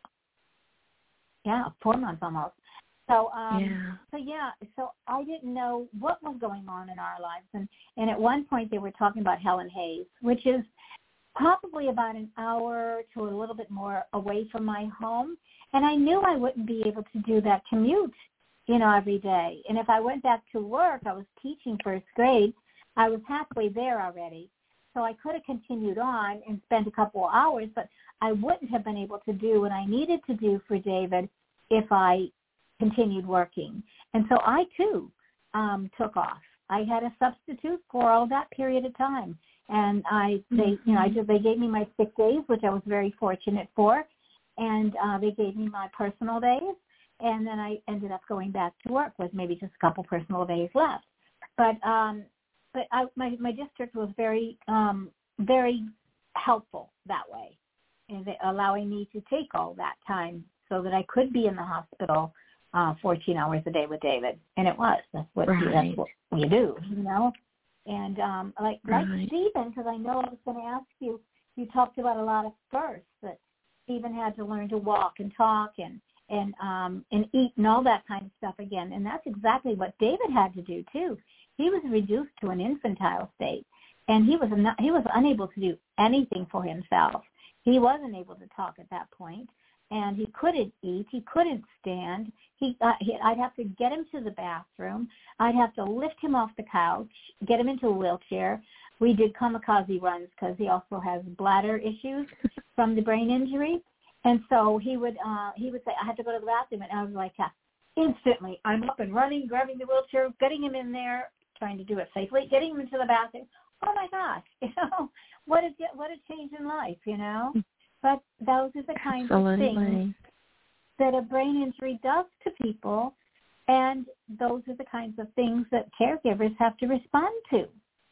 yeah, four months almost. So, um, yeah. so yeah, so I didn't know what was going on in our lives. And, and at one point they were talking about Helen Hayes, which is probably about an hour to a little bit more away from my home. And I knew I wouldn't be able to do that commute, you know, every day. And if I went back to work, I was teaching first grade. I was halfway there already. So I could have continued on and spent a couple of hours, but I wouldn't have been able to do what I needed to do for David if I continued working. And so I, too, um, took off. I had a substitute for all that period of time. And I, they, you know, I just, they gave me my sick days, which I was very fortunate for, and uh, they gave me my personal days, and then I ended up going back to work with maybe just a couple personal days left. But um, but I, my my district was very um, very helpful that way, in allowing me to take all that time so that I could be in the hospital uh, fourteen hours a day with David, and it was that's what right. you, that's what you do, you know. And um, like right. like Stephen, because I know I was going to ask you, you talked about a lot of firsts, that Stephen had to learn to walk and talk and and um, and eat and all that kind of stuff again. And that's exactly what David had to do too. He was reduced to an infantile state, and he was not, he was unable to do anything for himself. He wasn't able to talk at that point, and he couldn't eat. He couldn't stand. He, uh, he I'd have to get him to the bathroom. I'd have to lift him off the couch, get him into a wheelchair. We did kamikaze runs because he also has bladder issues from the brain injury. And so he would uh, he would say, I had to go to the bathroom. And I was like, yeah, instantly, I'm up and running, grabbing the wheelchair, getting him in there, trying to do it safely, getting him into the bathroom. Oh, my gosh, you know, what a, what a change in life, you know. But those are the kinds Absolutely. of things that a brain injury does to people, and those are the kinds of things that caregivers have to respond to.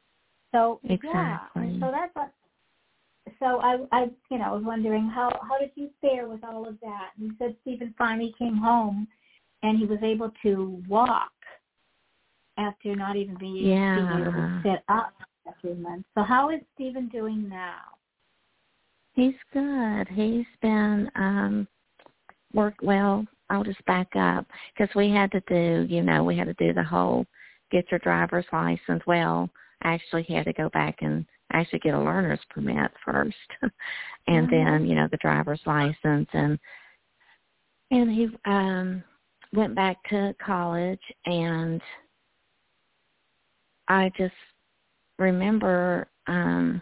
So, exactly. yeah, and so that's what, so I, I, you know, was wondering, how, how did you fare with all of that? And you said Stephen finally came home, and he was able to walk after not even being, yeah. being able to sit up for a few months. So how is Stephen doing now? He's good. He's been um, work well. I'll just back up because we had to do, you know, we had to do the whole get your driver's license. Well, actually, he had to go back and actually get a learner's permit first, and mm-hmm. then, you know, the driver's license, and and he um, went back to college, and I just remember um,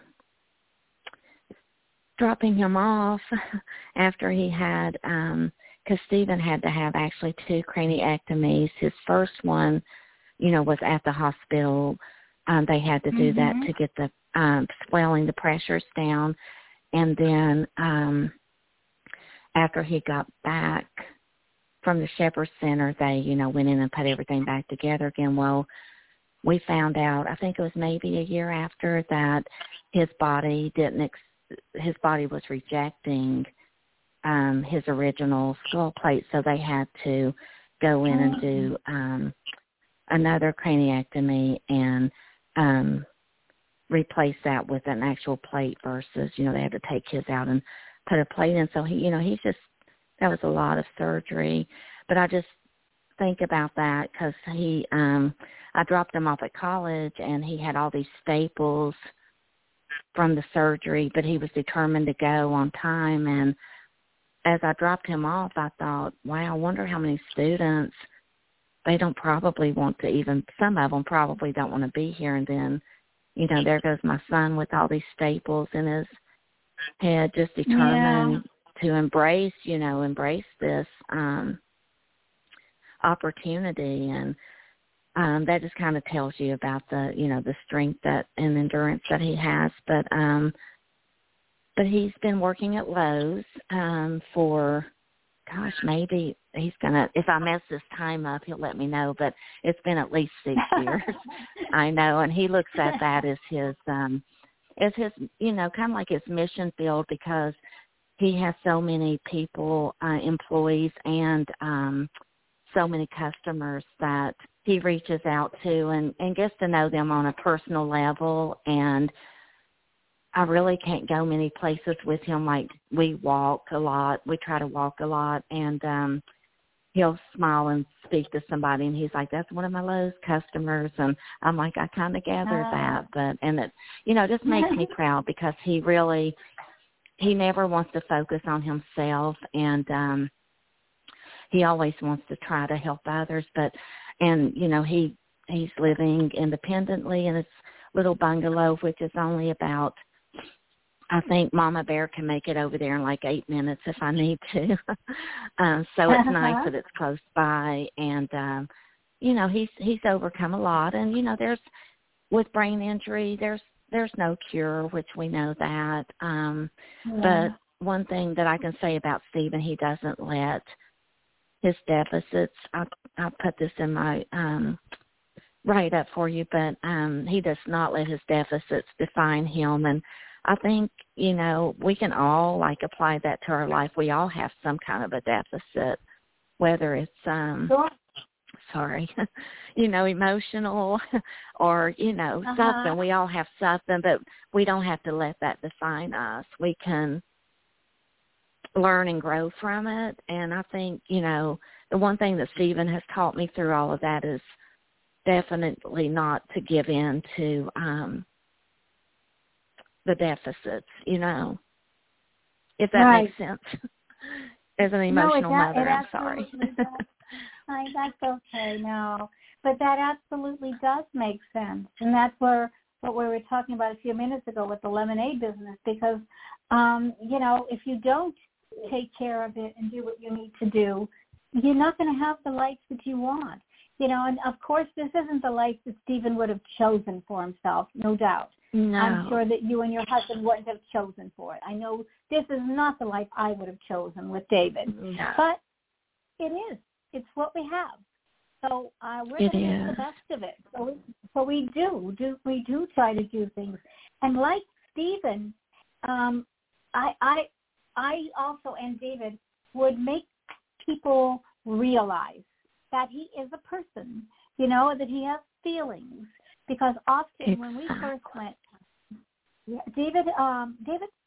dropping him off after he had, um, because Stephen had to have actually two craniectomies. His first one, you know, was at the hospital. Um, they had to do mm-hmm. that to get the um, swelling, the pressures down. And then um, after he got back from the Shepherd Center, they, you know, went in and put everything back together again. Well, we found out, I think it was maybe a year after, that his body didn't, ex- his body was rejecting um, his original skull plate, so they had to go in and do um, another craniectomy and um, replace that with an actual plate versus, you know, they had to take his out and put a plate in. So he, you know, he's just, that was a lot of surgery. But I just think about that because he, um, I dropped him off at college and he had all these staples from the surgery, but he was determined to go on time. And as I dropped him off, I thought, wow, I wonder how many students, they don't probably want to even, some of them probably don't want to be here. And then, you know, there goes my son with all these staples in his head, just determined yeah. to embrace, you know, embrace this um, opportunity. And um, that just kind of tells you about the, you know, the strength that and endurance that he has. But, um, but he's been working at Lowe's um, for, gosh, maybe he's going to, if I mess this time up, he'll let me know, but it's been at least six years. I know. And he looks at that as his, um, as his, you know, kind of like his mission field because he has so many people, uh, employees and um, so many customers that he reaches out to and, and gets to know them on a personal level. And I really can't go many places with him. Like we walk a lot. We try to walk a lot. And um, he'll smile and speak to somebody. And he's like, that's one of my Lowe's customers. And I'm like, I kind of gathered uh, that. But, and it, you know, just makes me proud because he really, he never wants to focus on himself. And um, he always wants to try to help others. But, and, you know, he, he's living independently in his little bungalow, which is only about, I think Mama Bear can make it over there in like eight minutes if I need to. um, so it's uh-huh. nice that it's close by. And, um, you know, he's he's overcome a lot. And, you know, there's, with brain injury, there's there's no cure, which we know that. Um, yeah. But one thing that I can say about Stephen, he doesn't let his deficits, I, I'll put this in my um, write-up for you, but um, he does not let his deficits define him. And I think, you know, we can all, like, apply that to our life. We all have some kind of a deficit, whether it's, um, sure. sorry, you know, emotional or, you know, uh-huh. something. We all have something, but we don't have to let that define us. We can learn and grow from it. And I think, you know, the one thing that Stephen has taught me through all of that is definitely not to give in to, um, the deficits, you know, if that right. makes sense. As an emotional no, mother, I'm sorry. I, that's okay, no. But that absolutely does make sense. And that's where what we were talking about a few minutes ago with the lemonade business, because, um, you know, if you don't take care of it and do what you need to do, you're not going to have the life that you want. You know, and of course, this isn't the life that Stephen would have chosen for himself, no doubt. No. I'm sure that you and your husband wouldn't have chosen for it. I know this is not the life I would have chosen with David, no. but it is. It's what we have. So uh, we're going to make the best of it. So we, so we do, do. We do try to do things. And like Stephen, um, I, I, I also and David would make people realize that he is a person, you know, that he has feelings. Because often exactly. when we first went, yeah, David, um, David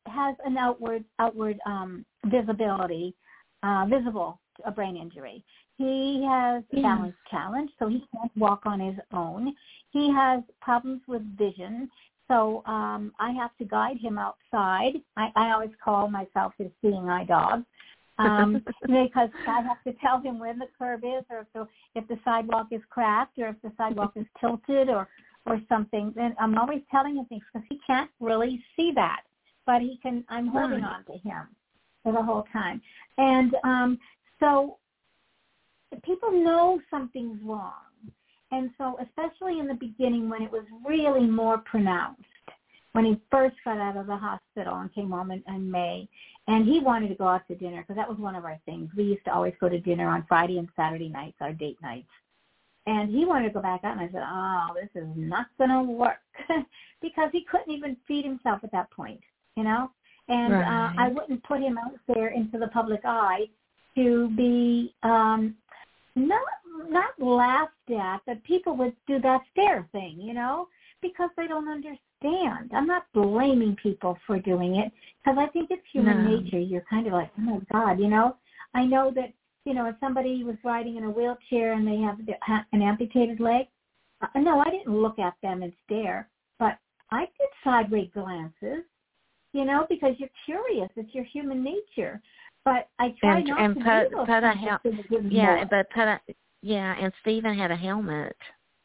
has an outward outward um, visibility, uh, visible a brain injury. He has a balance challenge, so he can't walk on his own. He has problems with vision, so um, I have to guide him outside. I, I always call myself his seeing eye dog. Um, because I have to tell him where the curb is, or if the, if the sidewalk is cracked, or if the sidewalk is tilted, or, or something. Then I'm always telling him things because he can't really see that, but he can. I'm holding right. on to him for the whole time, and um, so people know something's wrong, and so especially in the beginning when it was really more pronounced, when he first got out of the hospital and came home in, in May. And he wanted to go out to dinner because that was one of our things. We used to always go to dinner on Friday and Saturday nights, our date nights. And he wanted to go back out, and I said, oh, this is not going to work because he couldn't even feed himself at that point, you know. And right. uh, I wouldn't put him out there into the public eye to be um, not not laughed at, but people would do that stare thing, you know, because they don't understand. I'm not blaming people for doing it because I think it's human no. nature. You're kind of like, oh, my God, you know. I know that, you know, if somebody was riding in a wheelchair and they have an amputated leg, uh, no, I didn't look at them and stare, but I did sideways glances, you know, because you're curious. It's your human nature. But I try and, not and to put, do those put a kinds hel- of things Yeah, anymore. but put a, yeah, and Stephen had a helmet.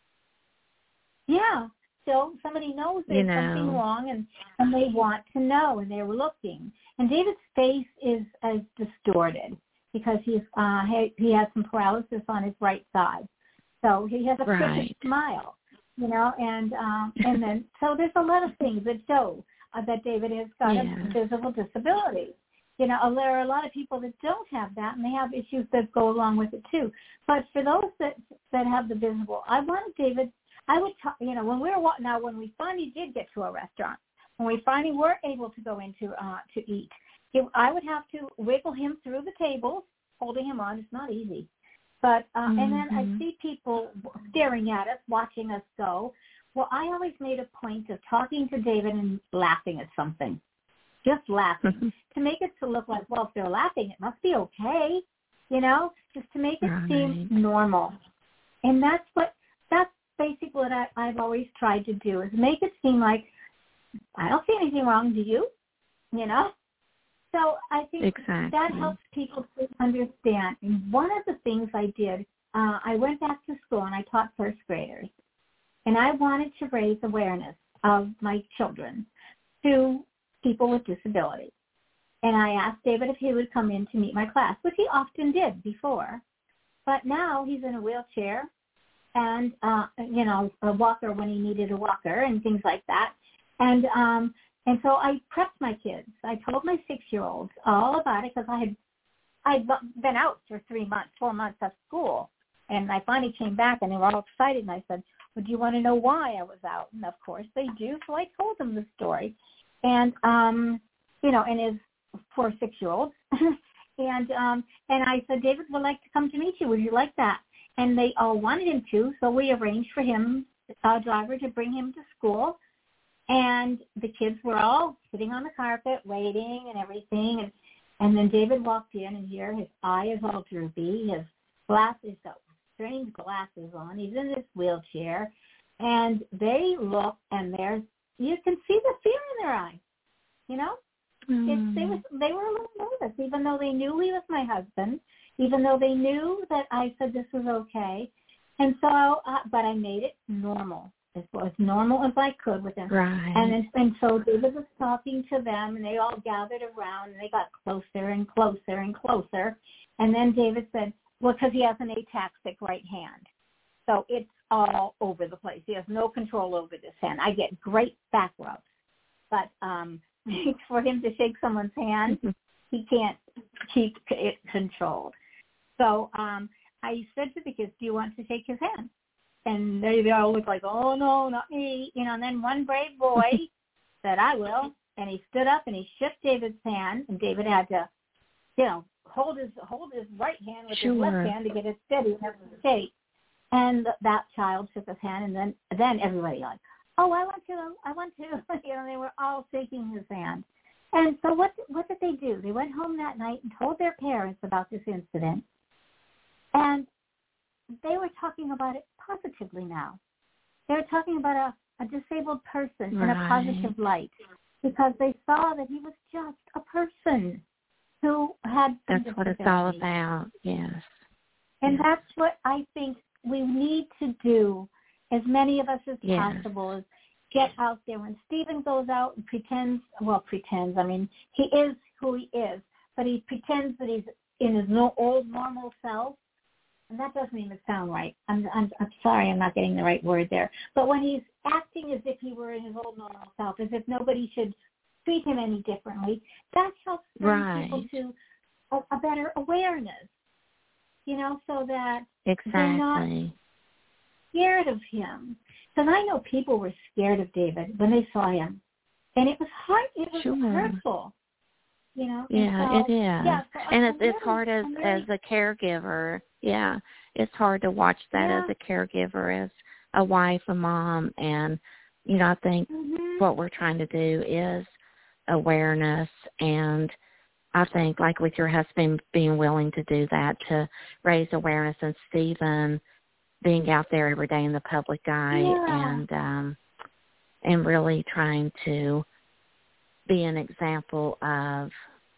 Yeah. So somebody knows there's you know. something wrong, and, and they want to know, and they're looking. And David's face is as distorted because he's uh, he, he has some paralysis on his right side. So he has a crooked right. smile, you know, and um, and then so there's a lot of things that show uh, that David has got yeah. a physical disability. You know, there are a lot of people that don't have that, and they have issues that go along with it too. But for those that that have the visible, I wanted David. I would, t- you know, when we were now, when we finally did get to a restaurant, when we finally were able to go into uh, to eat, it, I would have to wiggle him through the tables, holding him on. It's not easy, but uh, mm-hmm. and then I see people staring at us, watching us go. Well, I always made a point of talking to David and laughing at something, just laughing mm-hmm. to make it to look like, well, if they're laughing, it must be okay, you know, just to make it right. seem normal, and that's what that's. Basically what I, I've always tried to do is make it seem like I don't see anything wrong, do you? You know? So I think exactly. that helps people to understand. And one of the things I did, uh, I went back to school and I taught first graders. And I wanted to raise awareness of my children to people with disability. And I asked David if he would come in to meet my class, which he often did before. But now he's in a wheelchair. And, uh, you know, a walker when he needed a walker and things like that. And um, and so I prepped my kids. I told my six-year-olds all about it because I had I'd been out for three months, four months of school. And I finally came back, and they were all excited. And I said, well, do you want to know why I was out? And, of course, they do. So I told them the story. And, um, you know, and his four six-year-olds. and, um, and I said, David would like to come to meet you. Would you like that? And they all wanted him to, so we arranged for him, a driver, to bring him to school. And the kids were all sitting on the carpet waiting and everything. And, and then David walked in, and here his eye is all droopy. His glasses, got strange glasses on. He's in this wheelchair. And they look, and there's, you can see the fear in their eyes, you know? Mm. It's, they, was, they were a little nervous, even though they knew he was my husband. Even though they knew that I said this was okay. And so, uh, but I made it normal, as, as normal as I could with them. Right. And, then, and so David was talking to them, and they all gathered around, and they got closer and closer and closer. And then David said, well, because he has an ataxic right hand. So it's all over the place. He has no control over this hand. I get great back rubs. But um, for him to shake someone's hand, he can't keep it controlled. So um, I said to the kids, do you want to shake his hand? And they, they all looked like, oh, no, not me. You know, and then one brave boy said, I will. And he stood up and he shook David's hand, and David had to, you know, hold his hold his right hand with sure. his left hand to get it steady and have to shake. And that child shook his hand, and then then everybody like, oh, I want to, I want to. You know, they were all shaking his hand. And so what what did they do? They went home that night and told their parents about this incident. And they were talking about it positively now. They were talking about a, a disabled person right. in a positive light because they saw that he was just a person who had some That's what it's all about, yes. And yes. that's what I think we need to do, as many of us as yes. possible, is get out there. When Stephen goes out and pretends, well, pretends, I mean, he is who he is, but he pretends that he's in his no, old normal self, and that doesn't even sound right. I'm, I'm, I'm sorry, I'm not getting the right word there. But when he's acting as if he were in his old normal self, as if nobody should treat him any differently, that helps bring right. people to a, a better awareness, you know, so that exactly. they're not scared of him. Because I know people were scared of David when they saw him, and it was hard. It was sure. hurtful, you know. Yeah, so, it is, yeah, so and I'm it's really, it's hard as really, as a caregiver. Yeah, it's hard to watch that yeah. as a caregiver, as a wife, a mom, and you know, I think mm-hmm. what we're trying to do is awareness, and I think like with your husband being willing to do that, to raise awareness, and Stephen being out there every day in the public eye, yeah. and um, and really trying to be an example of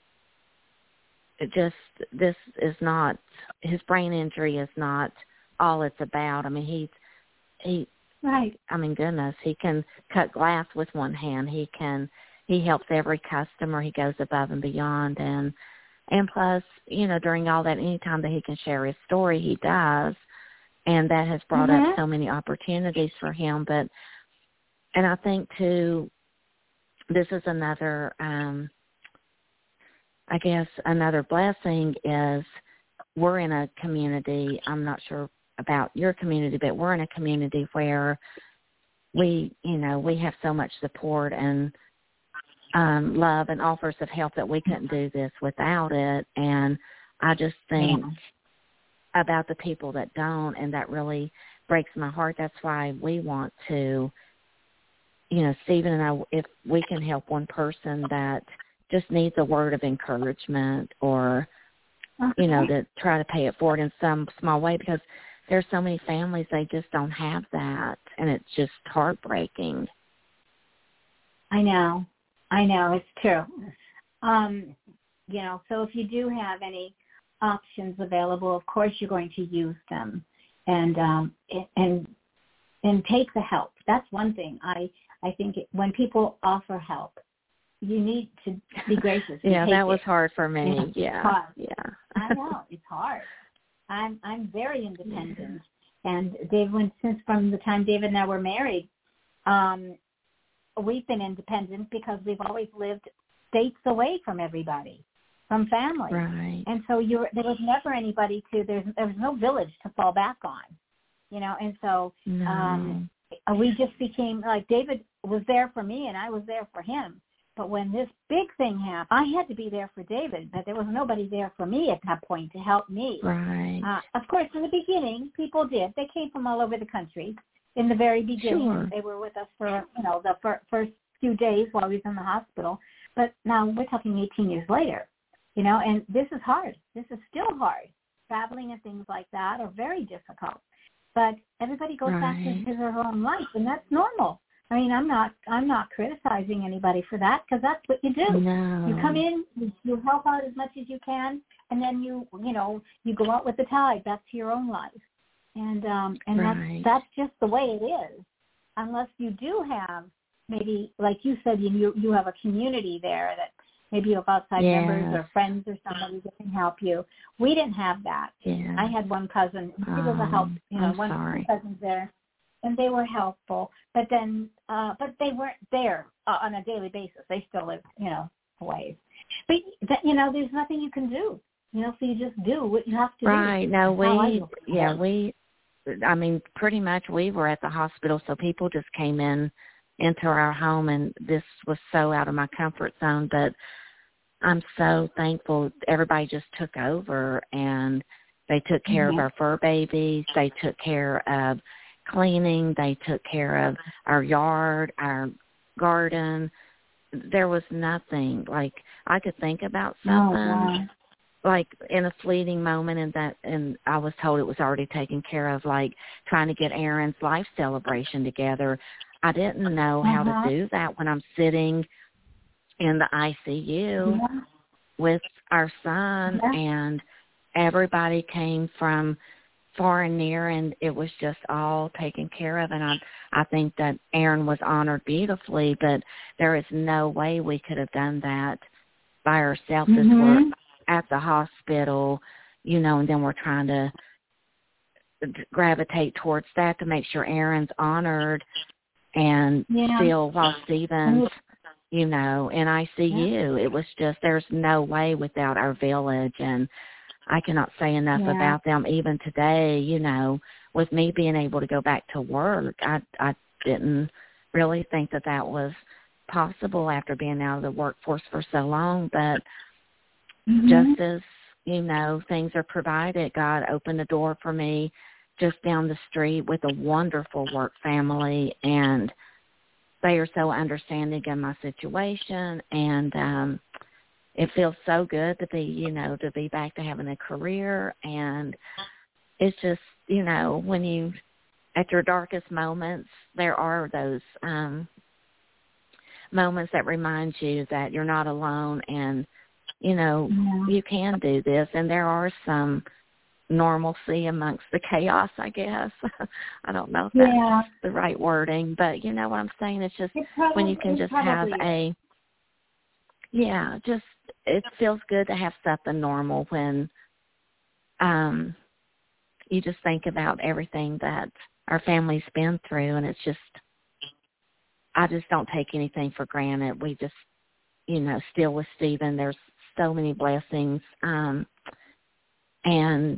just this is not, his brain injury is not all it's about. I mean, he's, he, right. I mean, goodness, he can cut glass with one hand. He can, he helps every customer. He goes above and beyond. And, and plus, you know, during all that, anytime that he can share his story, he does. And that has brought mm-hmm. up so many opportunities for him. But, and I think too, this is another, um, I guess another blessing is we're in a community, I'm not sure about your community, but we're in a community where we, you know, we have so much support and um, love and offers of help that we couldn't do this without it. And I just think yeah. about the people that don't, and that really breaks my heart. That's why we want to, you know, Stephen and I, if we can help one person that just needs a word of encouragement, or, okay. you know, to try to pay it forward in some small way, because there's so many families, they just don't have that, and it's just heartbreaking. I know. I know. It's true. Um, you know, so if you do have any options available, of course you're going to use them, and um, and and take the help. That's one thing. I, I think when people offer help, you need to be gracious. yeah, that was it. hard for me. Yeah, hard. yeah. I know, it's hard. I'm I'm very independent, yeah. and Dave, when since from the time David and I were married, um, we've been independent because we've always lived states away from everybody, from family, right? And so you there was never anybody to there's there was no village to fall back on, you know, and so no. um, we just became like David was there for me and I was there for him. But when this big thing happened, I had to be there for David, but there was nobody there for me at that point to help me. Right. Uh, of course, in the beginning, people did. They came from all over the country. In the very beginning, sure. they were with us for, you know, the fir- first few days while we was in the hospital. But now we're talking eighteen years later, you know, and this is hard. This is still hard. Traveling and things like that are very difficult. But everybody goes right. back into their own life, and that's normal. I mean, I'm not I'm not criticizing anybody for that, because that's what you do. No. You come in, you, you help out as much as you can, and then you you know you go out with the tide back to your own life, and um and right. that's that's just the way it is. Unless you do have maybe, like you said, you you have a community there that maybe you have outside yes. members or friends or somebody that can help you. We didn't have that. Yeah. I had one cousin. She was a help. You know, I'm one sorry. cousins there. And they were helpful, but then, uh, but they weren't there uh, on a daily basis. They still lived, you know, away. But that, you know, there's nothing you can do. You know, so you just do what you have to right. do. Right. No, we, yeah, we, I mean, pretty much we were at the hospital, so people just came in into our home, and this was so out of my comfort zone. But I'm so thankful everybody just took over, and they took care mm-hmm. of our fur babies. They took care of cleaning. They took care of our yard, our garden. there was nothing. Like, I could think about something, Oh, wow. like in a fleeting moment, and that, and I was told it was already taken care of, like trying to get Aaron's life celebration together. I didn't know how Uh-huh. to do that when I'm sitting in the I C U Yeah. with our son, Yeah. and everybody came from far and near, and it was just all taken care of. And I, I think that Aaron was honored beautifully, but there is no way we could have done that by ourselves as Mm-hmm. we're at the hospital, you know, and then we're trying to gravitate towards that to make sure Aaron's honored, and Yeah. still while Stephen's, you know, in I C U. Yeah. It was just, there's no way without our village, and I cannot say enough Yeah. about them. Even today, you know, with me being able to go back to work, I, I didn't really think that that was possible after being out of the workforce for so long, but Mm-hmm. just as, you know, things are provided, God opened a door for me just down the street with a wonderful work family, and they are so understanding of my situation, and um, it feels so good to be, you know, to be back to having a career. And it's just, you know, when you, at your darkest moments, there are those um, moments that remind you that you're not alone, and, you know, Yeah. you can do this. And there are some normalcy amongst the chaos, I guess. I don't know if that's Yeah. the right wording, but you know what I'm saying? It's just It probably, when you can it just have probably is. a, yeah, just, it feels good to have something normal when um, you just think about everything that our family's been through, and it's just, I just don't take anything for granted. We just, you know, still with Stephen, there's so many blessings, um, and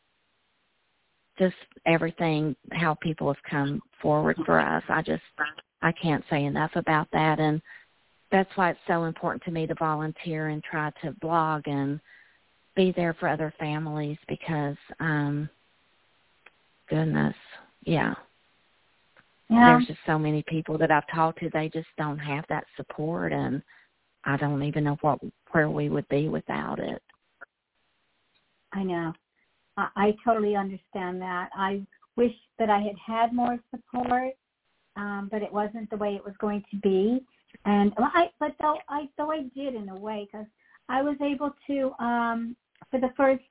just everything, how people have come forward for us. I just, I can't say enough about that, and that's why it's so important to me to volunteer and try to blog and be there for other families, because, um, goodness, yeah. Yeah. There's just so many people that I've talked to, they just don't have that support, and I don't even know what where we would be without it. I know. I, I totally understand that. I wish that I had had more support, um, but it wasn't the way it was going to be. And I, but though I, though I did in a way, because I was able to, um, for the first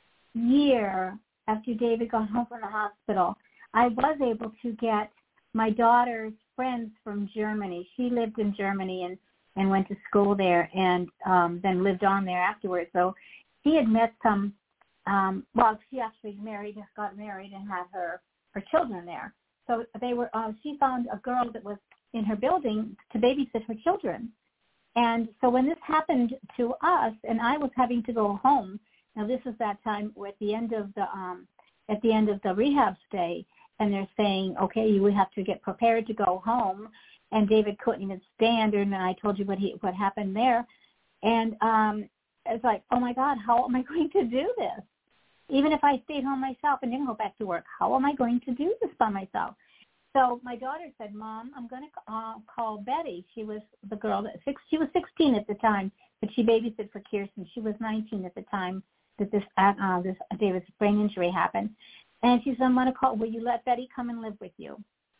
year after David got home from the hospital, I was able to get my daughter's friends from Germany. She lived in Germany and, and went to school there, and um, then lived on there afterwards. So she had met some, um, well, she actually married, got married and had her, her children there. So they were, uh, she found a girl that was in her building to babysit her children. And so when this happened to us, and I was having to go home, now this is that time at the end of the, um, at the end of the rehab stay, and they're saying, okay, you would have to get prepared to go home. And David couldn't even stand, and I told you what he what happened there. And um, it's like, oh, my God, how am I going to do this? Even if I stayed home myself and didn't go back to work, how am I going to do this by myself? So my daughter said, Mom, I'm going to uh, call Betty. She was the girl that six, she was sixteen at the time, but she babysat for Kirsten. She was nineteen at the time that this uh, this David's brain injury happened. And she said, I'm going to call, will you let Betty come and live with you?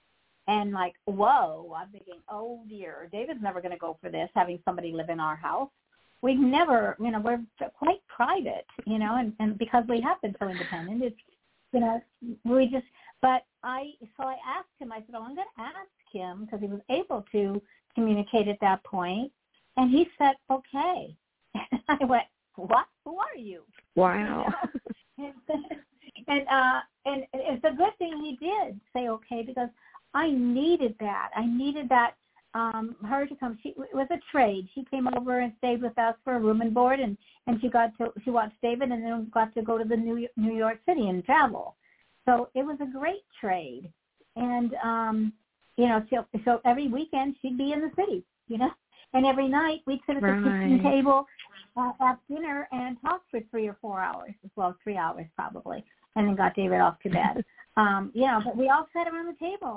And like, whoa, I'm thinking, oh, dear, David's never going to go for this, having somebody live in our house. We've never, you know, we're quite private, you know, and, and because we have been so independent, it's, you know, we just, but I, so I asked him, I said, oh, I'm going to ask him, because he was able to communicate at that point. And he said, okay. And I went, what? Who are you? Wow. You know? And uh, and it's a good thing he did say okay, because I needed that. I needed that um, her to come. She, it was a trade. She came over and stayed with us for a room and board, and, and she got to she watched David, and then got to go to the New New York City and travel. So it was a great trade. And um, you know, so, so every weekend she'd be in the city, you know, and every night we'd sit at the Right. kitchen table, uh, have dinner, and talk for three or four hours. Well, three hours probably. And then got David off to bed. Um, you know, but we all sat around the table,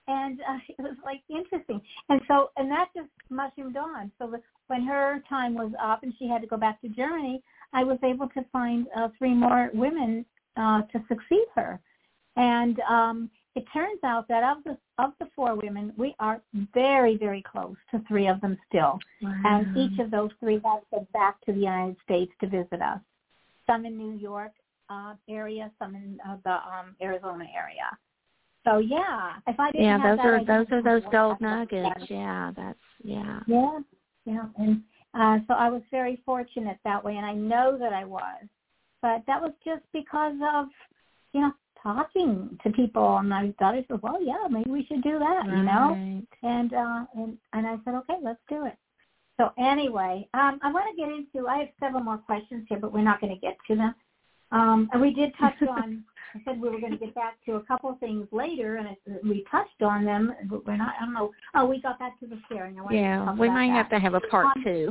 And uh, it was like interesting. And so, and that just mushroomed on. So the, when her time was up and she had to go back to Germany, I was able to find uh, three more women uh, to succeed her. And um, it turns out that of the of the four women, we are very, very close to three of them still. Wow. And each of those three have been back to the United States to visit us. Some in New York uh, area, some in uh, the um, Arizona area. So yeah, if I didn't yeah, have those that, are I those are those gold nuggets. That. Yeah, that's yeah. Yeah, yeah, and uh, so I was very fortunate that way, and I know that I was. But that was just because of, you know, talking to people, and my daughter said, "Well, yeah, maybe we should do that," right. you know. And uh, and and I said, "Okay, let's do it." So anyway, um, I want to get into. I have several more questions here, but we're not going to get to them. Um, and we did touch on. I said we were going to get back to a couple of things later, and it, we touched on them. But we're not. I don't know. Oh, we got back to the sharing. I wanted yeah, to talk we about might that. have to have a part um, two.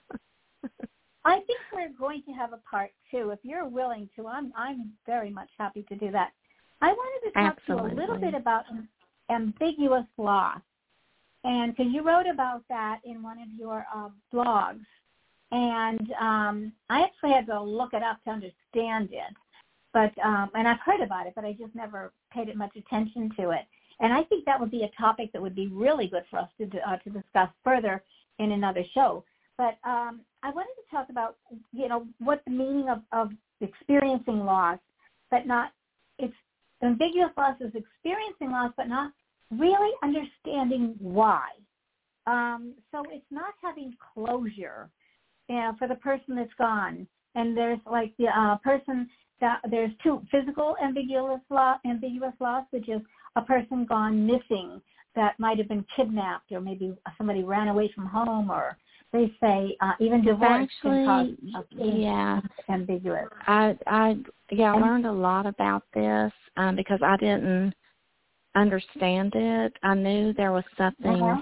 I think we're going to have a part two. If you're willing to, I'm I'm very much happy to do that. I wanted to talk Absolutely. to you a little bit about ambiguous loss, and because you wrote about that in one of your uh, blogs, and um, I actually had to look it up to understand it. But um, and I've heard about it, but I just never paid it much attention to it. And I think that would be a topic that would be really good for us to uh, to discuss further in another show. But um, I wanted to talk about, you know, what the meaning of, of experiencing loss, but not, it's ambiguous loss is experiencing loss, but not really understanding why. Um, so it's not having closure, you know, for the person that's gone. And there's like the uh, person that there's two physical ambiguous loss, ambiguous loss, which is a person gone missing that might have been kidnapped, or maybe somebody ran away from home, or they say uh, even divorce Actually, can cause yeah, ambiguous. I, I, yeah, I learned a lot about this um, because I didn't understand it. I knew there was something uh-huh.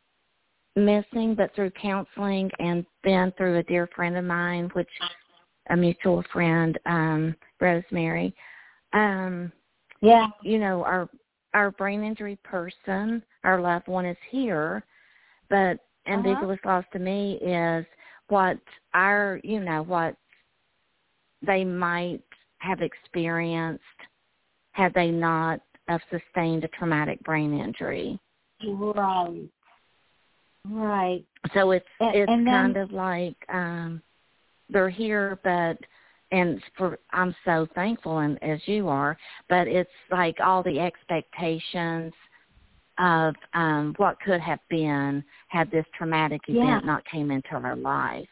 missing, but through counseling and then through a dear friend of mine, which a mutual friend, um, Rosemary, um, yeah, you know, our our brain injury person, our loved one is here, but ambiguous uh-huh. loss to me is what our, you know, what they might have experienced had they not have sustained a traumatic brain injury. Right. Right. So it's and, it's and kind then, of like um, they're here, but and for I'm so thankful, and as you are, but it's like all the expectations of um, what could have been had this traumatic event yeah. not came into our life.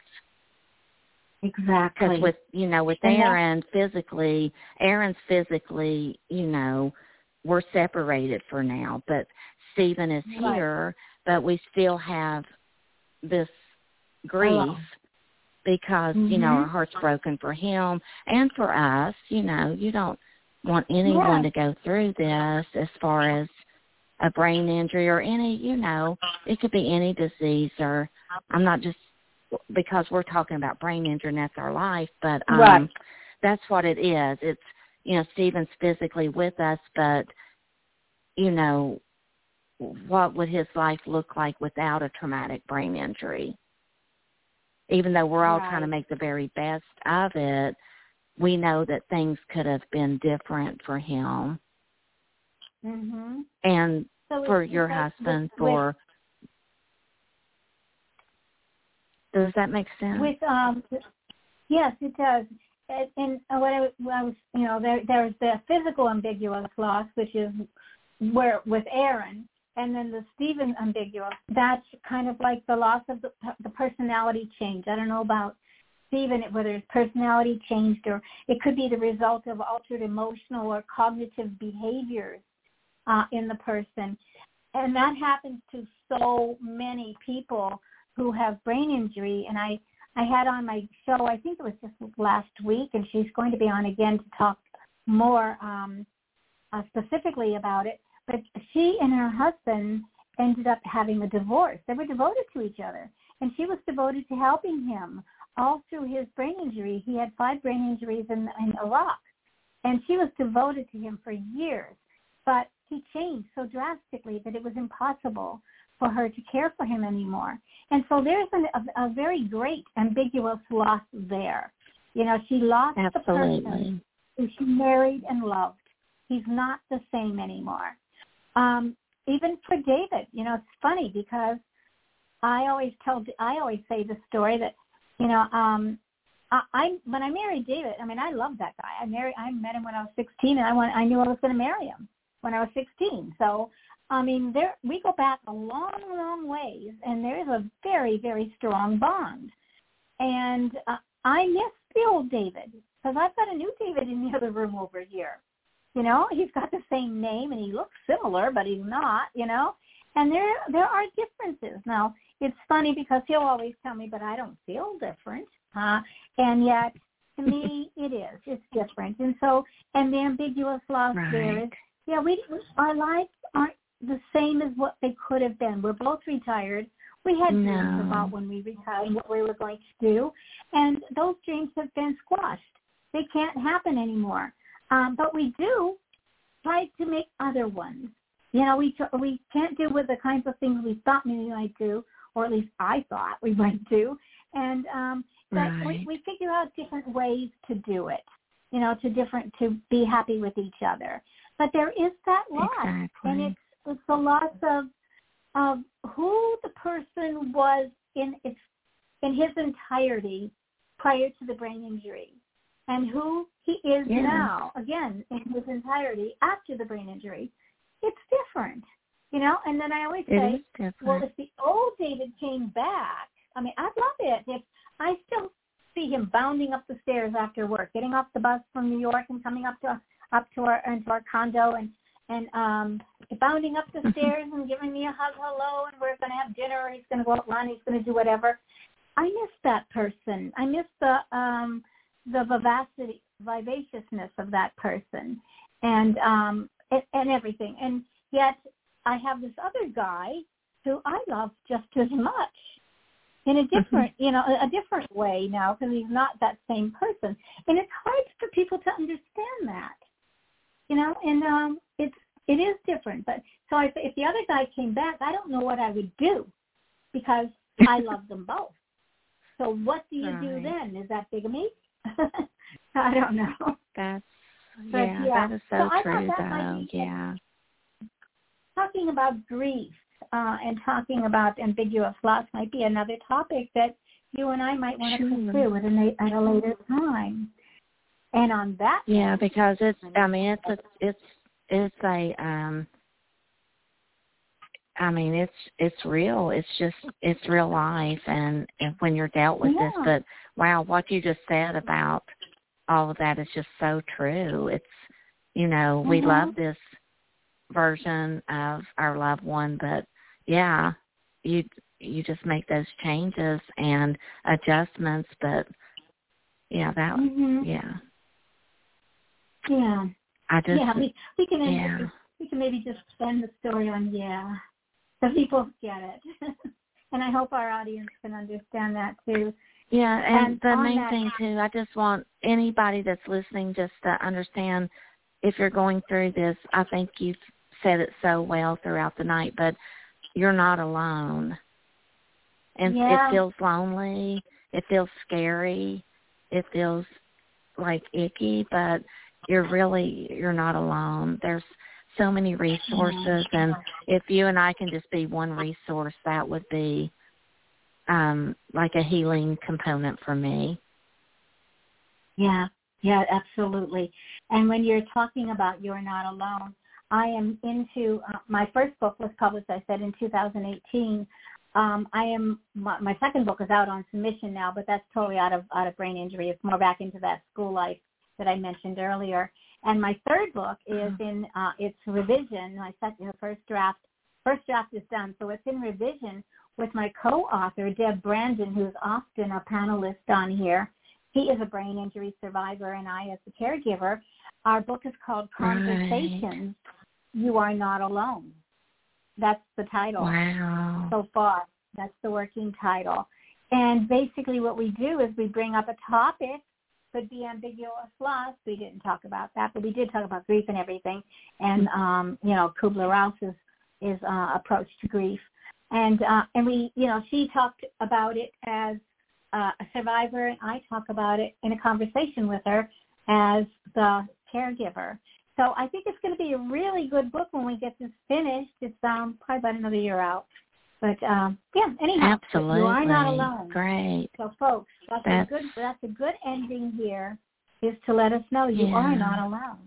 Exactly. Because with, you know, with and Aaron physically, Aaron's physically, you know, we're separated for now, but Stephen is right. here, but we still have this grief oh. because, mm-hmm. you know, our heart's broken for him and for us. You know, you don't want anyone yeah. to go through this as far as a brain injury or any, you know, it could be any disease, or I'm not just because we're talking about brain injury and that's our life, but um, right. that's what it is. It's, you know, Stephen's physically with us, but, you know, what would his life look like without a traumatic brain injury? Even though we're all right. trying to make the very best of it, we know that things could have been different for him. Mm-hmm. And so for it's, your it's husband, with, for... Does that make sense? With um, yes, it does. And, and what I, what I was, you know, there there's the physical ambiguous loss, which is where with Aaron, and then the Stephen ambiguous. That's kind of like the loss of the, the personality change. I don't know about Stephen, whether his personality changed, or it could be the result of altered emotional or cognitive behaviors uh, in the person, and that happens to so many people who have brain injury. And I, I had on my show, I think it was just last week, and she's going to be on again to talk more um, uh, specifically about it. But she and her husband ended up having a divorce. They were devoted to each other, and she was devoted to helping him all through his brain injury. He had five brain injuries in, in Iraq, and she was devoted to him for years. But he changed so drastically that it was impossible for her to care for him anymore. And so there's an, a, a very great ambiguous loss there. You know, she lost Absolutely. the person who she married and loved. He's not the same anymore. Um, even for David, you know, it's funny because I always tell, I always say the story that, you know, um, I, I when I married David, I mean, I loved that guy. I married, I met him when I was sixteen, and I want, I knew I was going to marry him when I was sixteen. So, I mean, there we go back a long, long ways, and there is a very, very strong bond. And uh, I miss the old David because I've got a new David in the other room over here. You know, he's got the same name, and he looks similar, but he's not. You know, and there there are differences. Now, it's funny because he'll always tell me, but I don't feel different. Uh, and yet, to me, it is. It's different. And so, and the ambiguous loss Right. there is, yeah, we our lives aren't the same as what they could have been. We're both retired. We had No. dreams about when we retired, what we were going to do, and those dreams have been squashed. They can't happen anymore. Um, but we do try to make other ones. You know, we we can't do with the kinds of things we thought we might do, or at least I thought we might do. And um, but Right. we, we figure out different ways to do it. You know, to different to be happy with each other. But there is that loss, Exactly. and it's it's the loss of of who the person was in its in his entirety prior to the brain injury, and who he is Yes. now, again, in his entirety after the brain injury. It's different, you know. And then I always It say, is different. well, if the old David came back, I mean, I'd love it. If I still see him bounding up the stairs after work, getting off the bus from New York and coming up to up to our into our condo and and um, bounding up the stairs and giving me a hug, hello, and we're going to have dinner, or he's going to go out run, he's going to do whatever. I miss that person. I miss the um, the vivacity, vivaciousness of that person, and um, and, and everything. And yet, I have this other guy who I love just as much, in a different, you know, a, a different way now, because he's not that same person. And it's hard for people to understand that, you know. And um, it's it is different. But so I, if the other guy came back, I don't know what I would do, because I love them both. So what do you Right. do then? Is that bigamy? I don't know. That's But, yeah, yeah. that is so, So I thought true, that might though. be- Yeah. Talking about grief uh, and talking about ambiguous loss might be another topic that you and I might want to Sure. pursue at a, at a later time. And on that, Yeah, because it's. I mean, it's a. It's. It's a. Um. I mean, it's. It's real. It's just. It's real life, and, and when you're dealt with this. Yeah. But wow, what you just said about all of that is just so true. It's. You know, we Mhm. love this version of our loved one, but yeah, you you just make those changes and adjustments. But yeah, that. Mhm. Yeah. Yeah. I just. yeah, we, we can end yeah. this, we can maybe just spend the story on yeah, so people get it. And I hope our audience can understand that too. Yeah, and, And the on main that- thing, too, I just want anybody that's listening just to understand if you're going through this, I think you've said it so well throughout the night, but you're not alone. And Yeah. it feels lonely. It feels scary. It feels like icky, but you're really, you're not alone. There's so many resources, and if you and I can just be one resource, that would be um, like a healing component for me. Yeah, yeah, absolutely. And when you're talking about You're Not Alone, I am into, uh, my first book was published, I said, in two thousand eighteen. Um, I am, my, my second book is out on submission now, but that's totally out of out of brain injury. It's more back into that school life that I mentioned earlier. And my third book is in, uh, it's revision. My second, the first draft, first draft is done, so it's in revision with my co-author, Deb Brandon, who's often a panelist on here. He is a brain injury survivor, and I, as the caregiver, our book is called Conversations, You Are Not Alone. That's the title. Wow. So far. That's the working title. And basically what we do is we bring up a topic could be ambiguous loss. We didn't talk about that, but we did talk about grief and everything, and um, you know, Kubler-Ross's is uh, approach to grief, and uh, and we, you know, she talked about it as uh, a survivor, and I talk about it in a conversation with her as the caregiver. So I think it's going to be a really good book when we get this finished. It's um, probably about another year out. But, um, yeah, anyhow, Absolutely. You Are Not Alone. Great. So, folks, that's, that's... A, good, that's a good ending here, is to let us know you yeah. are not alone.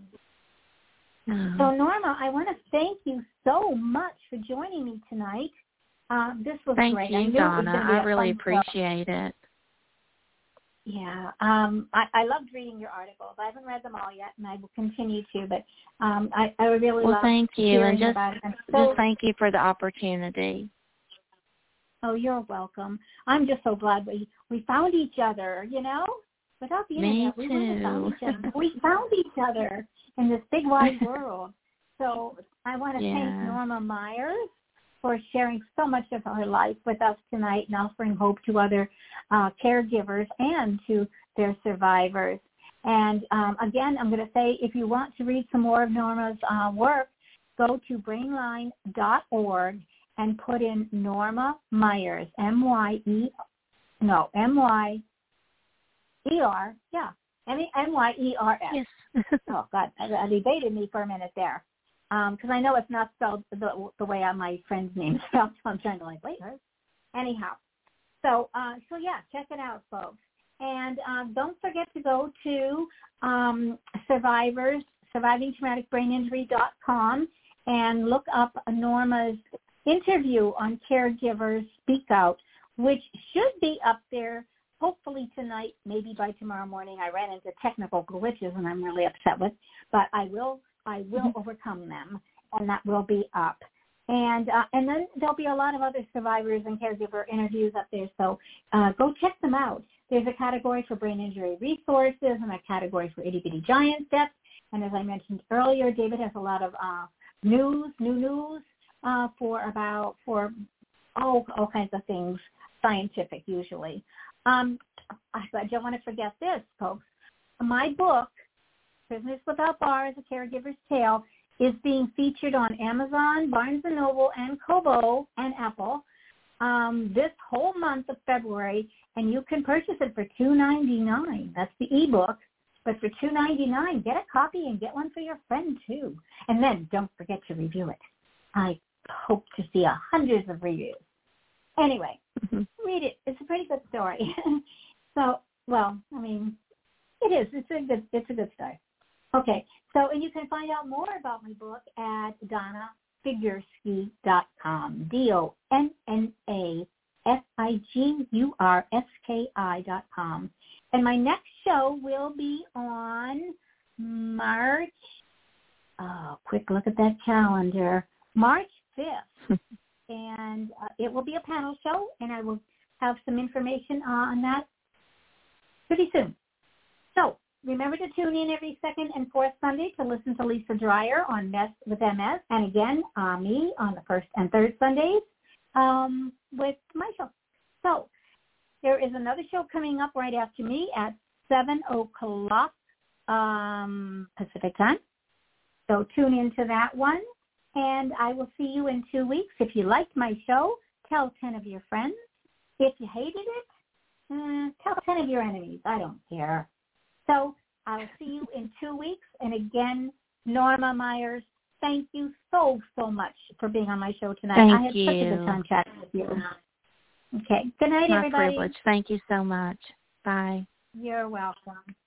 Oh. So, Norma, I want to thank you so much for joining me tonight. Uh, this was thank great. Thank you, Donna. I really appreciate show. it. Yeah, um, I, I loved reading your articles. I haven't read them all yet, and I will continue to. But um, I, I really well, love thank you, hearing and just, about it. And so, just thank you for the opportunity. Oh, you're welcome. I'm just so glad we we found each other. You know, without the Me internet, we too. wouldn't have found each other. We found each other in this big wide world. So I want to yeah. thank Norma Myers for sharing so much of her life with us tonight and offering hope to other uh, caregivers and to their survivors. And um, again, I'm going to say, if you want to read some more of Norma's uh, work, go to brainline dot org and put in Norma Myers, M Y E, no, M Y E R, yeah, M Y E R S. Yes. Oh, God, that evaded me for a minute there. Because um, I know it's not spelled the, the way my friend's name is spelled, so I'm trying to like, wait, her. Anyhow, so uh, so yeah, check it out, folks. And um, don't forget to go to um, Survivors, surviving traumatic brain injury dot com and look up Norma's interview on Caregivers Speak Out, which should be up there hopefully tonight, maybe by tomorrow morning. I ran into technical glitches, and I'm really upset with, but I will I will overcome them, and that will be up. And uh, and then there'll be a lot of other survivors and caregiver interviews up there, so uh, go check them out. There's a category for brain injury resources and a category for itty-bitty giant deaths. And as I mentioned earlier, David has a lot of uh, news, new news uh, for about, for all, all kinds of things, scientific usually. Um, I, I don't want to forget this, folks. My book, Prisoners Without Bars, A Caregiver's Tale, is being featured on Amazon, Barnes and Noble, and Kobo, and Apple um, this whole month of February, and you can purchase it for two dollars and ninety-nine cents. That's the ebook, but for two dollars and ninety-nine cents, get a copy and get one for your friend too. And then don't forget to review it. I hope to see a hundreds of reviews. Anyway, mm-hmm. read it. It's a pretty good story. So, well, I mean, it is. It's a good. It's a good story. Okay, so and you can find out more about my book at donna figurski dot com, D O N N A F I G U R S K I dot com. And my next show will be on March, oh, quick look at that calendar, March fifth. And uh, it will be a panel show, and I will have some information on that pretty soon. So remember to tune in every second and fourth Sunday to listen to Lisa Dreyer on Mess with M S, and again, uh, me on the first and third Sundays um, with my show. So there is another show coming up right after me at seven o'clock um, Pacific time. So tune into that one, and I will see you in two weeks. If you liked my show, tell ten of your friends. If you hated it, uh, tell ten of your enemies. I don't care. So I'll see you in two weeks. And again, Norma Myers, thank you so, so much for being on my show tonight. Thank I had you. such a good time chatting with you. Okay. Good night, My everybody. privilege. Thank you so much. Bye. You're welcome.